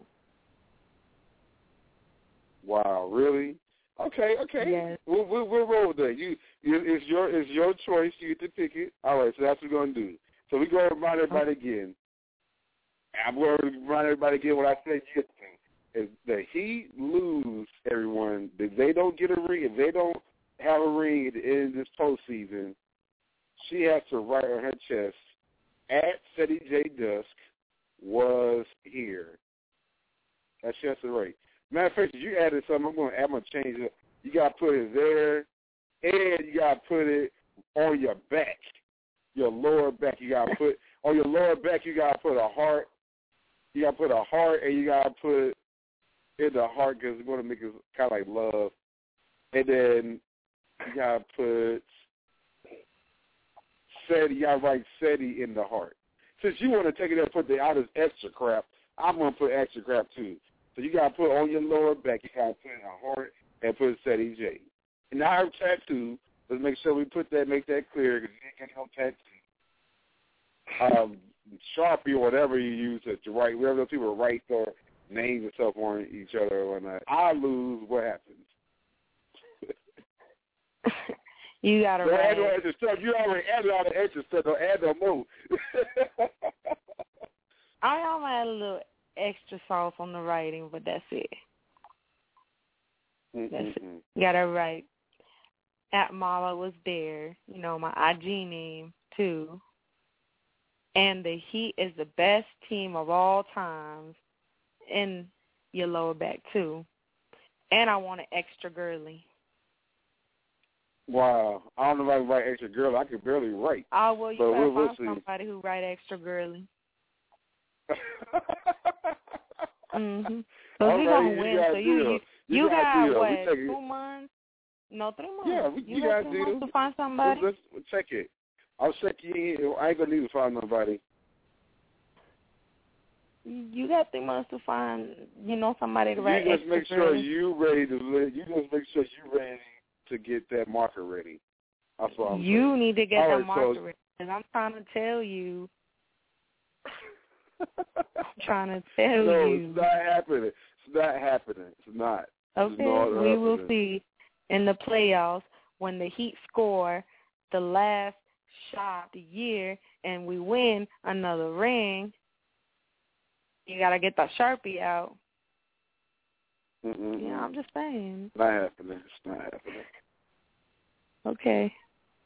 Wow, really? Okay, okay. Yes. We'll, we'll, we'll roll with that. You, you, it's your, it's your choice. You get to pick it. All right, so that's what we're gonna do. So we're gonna remind everybody again. I'm going to remind everybody again what I said yesterday. If the Heat lose, everyone, if they don't get a ring, if they don't have a ring at the end of this postseason, she has to write on her chest, at Ceddy J Dusk was here. That she has to write. Matter of fact, you added something. I'm going to, I'm going to change it. You got to put it there, and you got to put it on your back, your lower back. You got to put, on your lower back, you got to put a heart. You got to put a heart, and you got to put in the heart because it's going to make it kind of like love. And then you got to put Ceddy, you got to write Ceddy in the heart. Since you want to take it and put the all this extra crap, I'm going to put extra crap too. So you got to put on your lower back, you got to put in a heart and put Ceddy J. And now our tattoo, let's make sure we put that, make that clear because you ain't got no tattoo. Um, Sharpie or whatever you use to write, wherever those people write their names and stuff on each other or whatnot. I lose, what happens? You got to Don't write. add no extra stuff. You already added all the extra stuff. Don't add no more. I am add a little extra sauce on the writing, but that's it. Mm-mm-mm. That's it. You got to write. At Mala was there, you know, my I G name too. And the Heat is the best team of all times in your lower back, too. And I want it extra girly. Wow. I don't know if I can write extra girl. I can barely write. Oh, well, you but got to we'll, we'll find see. somebody who write extra girly. mm-hmm. So All we right, going to win. So you, you, you, you got, got what, two months? No, three months. Yeah, we, you you got got three deal. months to find somebody? Let's, let's check it. I'll check you in. I ain't gonna need to find nobody. You got three months to find, you know, somebody to write. You just make extra sure for. you ready to. li- You just make sure you ready to get that marker ready. That's what I'm You saying. need to get All that right, marker so- ready. Because I'm trying to tell you. I'm trying to tell no, you. it's not happening. It's not happening. It's not. Okay, It's not we will happening. see in the playoffs when the Heat score the last shot of the year and we win another ring. You got to get that Sharpie out. Mm-mm. Yeah, I'm just saying. Not happening. It's not happening. Okay.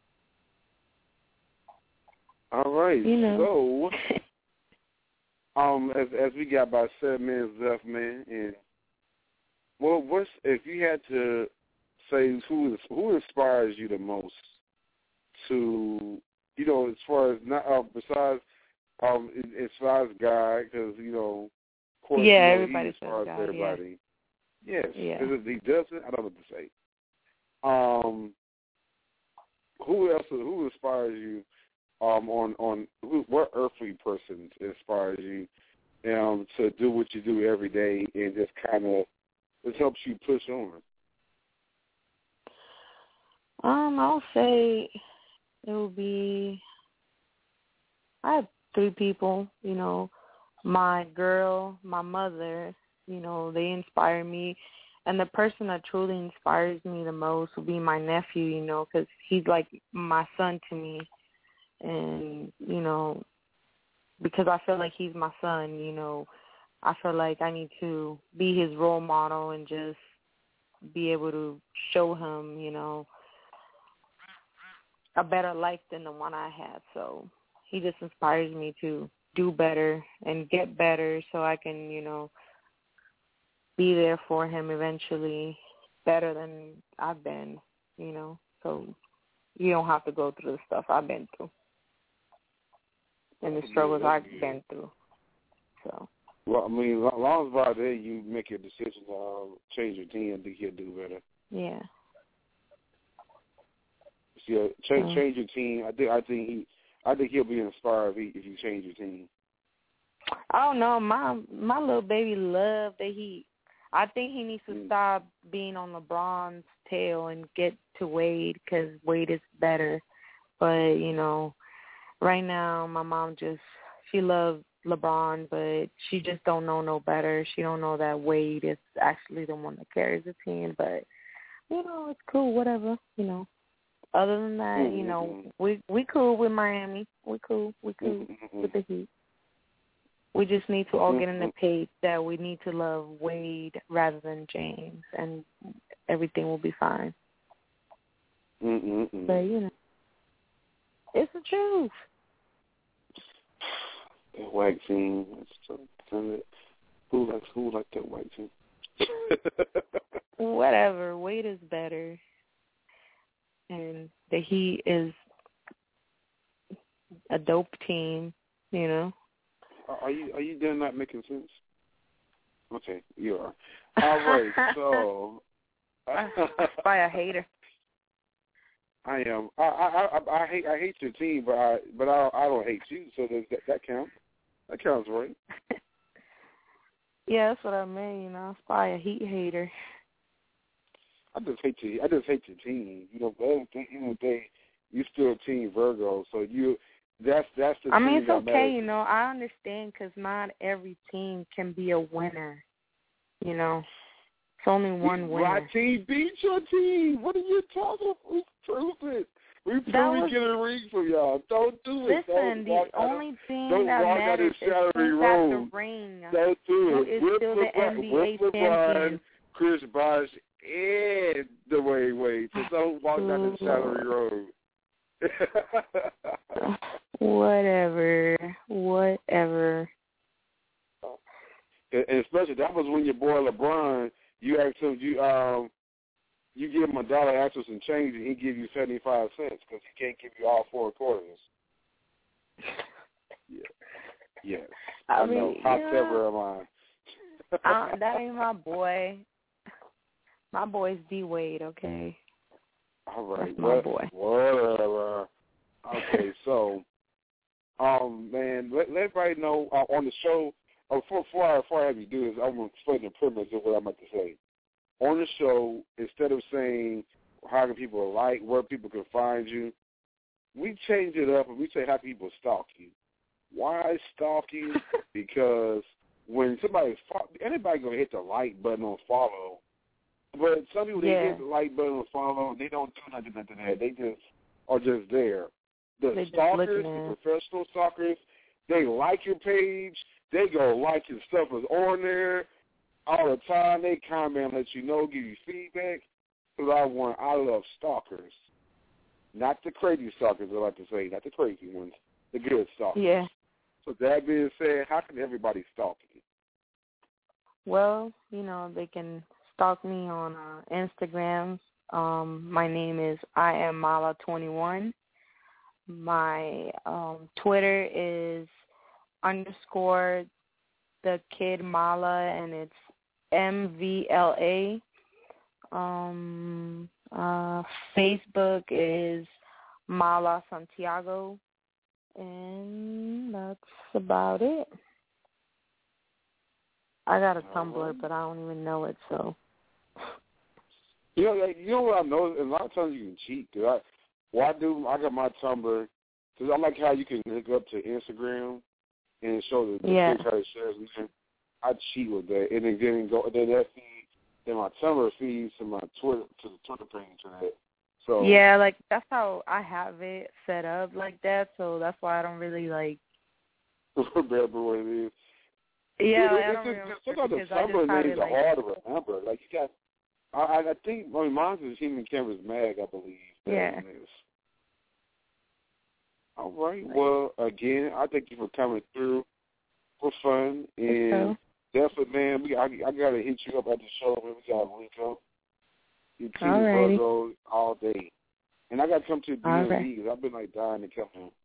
All right. You know. So, um, as as we got about seven minutes left, man, and well, what's if you had to say who is who inspires you the most to, you know, as far as not uh, besides um as far as God, because you know, of course, yeah, you know, everybody he says inspires God, everybody. Yes, Yeah. Is it, he doesn't. I don't know what to say. Um, who else? Who inspires you? Um, on on who, what earthly person inspires you um, to do what you do every day and just kind of it helps you push on? Um, I'll say it will be. I have three people. You know, my girl, my mother. You know, they inspire me, and the person that truly inspires me the most will be my nephew. You know, because he's like my son to me. And, you know, because I feel like he's my son, you know, I feel like I need to be his role model and just be able to show him, you know, a better life than the one I had. So he just inspires me to do better and get better so I can, you know, be there for him eventually better than I've been, you know. So you don't have to go through the stuff I've been through. And the struggles I've been through. So. Well, I mean, as long as by then you make your decision to uh, change your team, I think he'll do better. Yeah. See, uh, change, Mm. change your team. I think I think he, I think he'll be inspired if, he, if you change your team. I don't know. My my little baby love the Heat. I think he needs to Mm. stop being on LeBron's tail and get to Wade because Wade is better. But you know. Right now, my mom just, she loves LeBron, but she just don't know no better. She don't know that Wade is actually the one that carries the team. But, you know, it's cool, whatever, you know. Other than that, Mm-hmm. you know, we we cool with Miami. We cool. We cool Mm-hmm. with the Heat. We just need to all get in Mm-hmm. the page that we need to love Wade rather than James, and everything will be fine. Mm-hmm. But, you know, it's the truth. That white team. Who likes who like that white team? Whatever. Wade is better, and the Heat is a dope team. You know. Are you are you done not making sense? Okay, you are. All right. So. By a hater. I am. I, I I I hate I hate your team, but I but I I don't hate you. So that that, that counts. That counts, right? Yeah, that's what I mean. You know, it's by a Heat hater. I just hate you. I just hate your team. You know, but at the end of the day, you still Team Virgo. So you that's that's the. I mean, team it's that okay. matters. You know, I understand because not every team can be a winner. You know, it's only one winner. My team beat your team. What are you talking about? We proved it. We proved we get a ring from y'all. Don't do it. Listen, don't the walk only out, thing don't that walk matters out is salary who got the road. ring. Don't do Who it. is With still the LeBron, N B A with LeBron, champion. Chris Bosh, and Dwayne Wade. So don't walk down the salary road. Whatever. Whatever. And especially that was when your boy LeBron, you asked him, you um, you give him a dollar, ask for some change, and he give you seventy five cents because he can't give you all four quarters. Yeah, yes. I, I mean, know. Hot yeah. ever am I. uh, that ain't my boy. My boy's D Wade. Okay. All right. That's my what, boy. Whatever. Okay, so, um, man, let, let everybody know uh, on the show. Uh, before, before, I, before I have you do this, I'm going to explain the premise of what I'm about to say. On the show, instead of saying how can people like, where people can find you, we change it up and we say how people stalk you. Why stalk you? Because when somebody, anybody going to hit the like button on follow, but some people, they Yeah. hit the like button on follow, and they don't do nothing after that. They just are just there. The They just stalkers, looking the at- professional stalkers, they like your page. They go like your stuff is on there all the time. They comment, let you know, give you feedback. Because I want, I love stalkers. Not the crazy stalkers, I like to say. Not the crazy ones. The good stalkers. Yeah. So that being said, how can everybody stalk you? Well, you know, they can stalk me on uh, Instagram. Um, my name is I am Mala twenty-one. My um, Twitter is underscore the kid Mala, and it's M V L A. Um, uh, Facebook is Mala Santiago, and that's about it. I got a Tumblr, but I don't even know it, so. You know, like, you know what I know? A lot of times you can cheat. Cause I, what I do, I got my Tumblr, because I like how you can hook up to Instagram and show the, the Yeah. picture how it shares. I cheat with that, and then, then go then that feed, then my Tumblr feeds to my Twitter to the Twitter page to that. So Yeah, like that's how I have it set up like that, so that's why I don't really like. remember what it is. Yeah, Dude, I it's don't just, remember sometimes the because I just Tumblr have names it are like. hard to remember. Like you got, I, I think, I mean, mine's is Human Canvas Mag, I believe. That Yeah. one is. All right. Well, again, I thank you for coming through for fun, and Okay. definitely, man, we I, I gotta hit you up at the show, man. We gotta link up. You keep Alrighty. Virgo all day, and I gotta come to the D M V Alright. because I've been like dying to come in.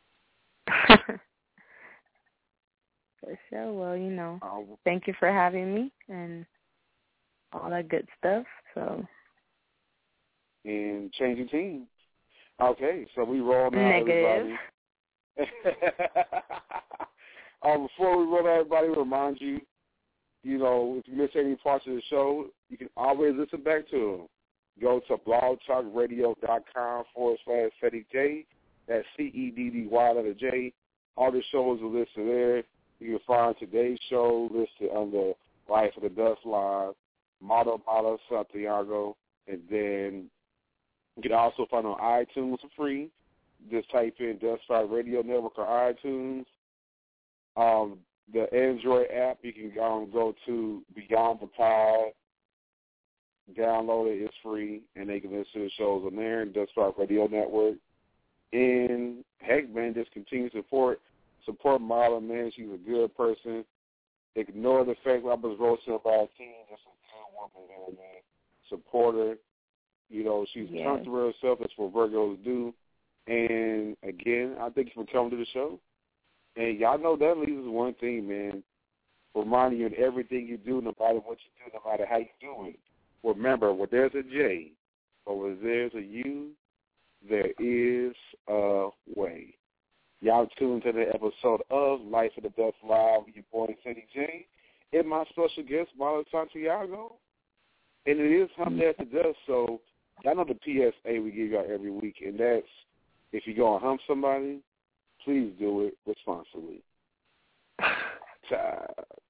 For sure. Well, you know, Um, thank you for having me and all that good stuff. So and changing teams. Okay, so we roll now, Negative. everybody. um, before we roll, everybody, remind you, you know, if you miss any parts of the show, you can always listen back to them. Go to blogtalkradio.com forward slash Ceddy J. That's C E D D Y letter J. All the shows are listed there. You can find today's show listed under Life of the Dust Live, Mala Mala Santiago, and then you can also find on iTunes for free. Just type in Dust Five Radio Network or iTunes. Um, the Android app, you can um, go to Beyond the Pod, download it, it's free, and they can listen to the shows on there, and Dust Five Radio Network. And, heck, man, just continue to support, support Mala, man. She's a good person. Ignore the fact that I was roasted by a team. Just a good woman there, man. Support her. You know, she's Yes. comfortable with herself. That's what Virgos do. And, again, I thank you for coming to the show. And y'all know that leaves us one thing, man. Reminding you in everything you do, no matter what you do, no matter how you do it. Remember, where there's a J, or where there's a U, there is a way. Y'all tuned to the episode of Life of the Dust Live with your boy, Ceddy J, and my special guest, Mala Santiago. And it is Hump Day at the Dust, so y'all know the P S A we give y'all every week, and that's if you're going to hump somebody, please do it responsibly. Child.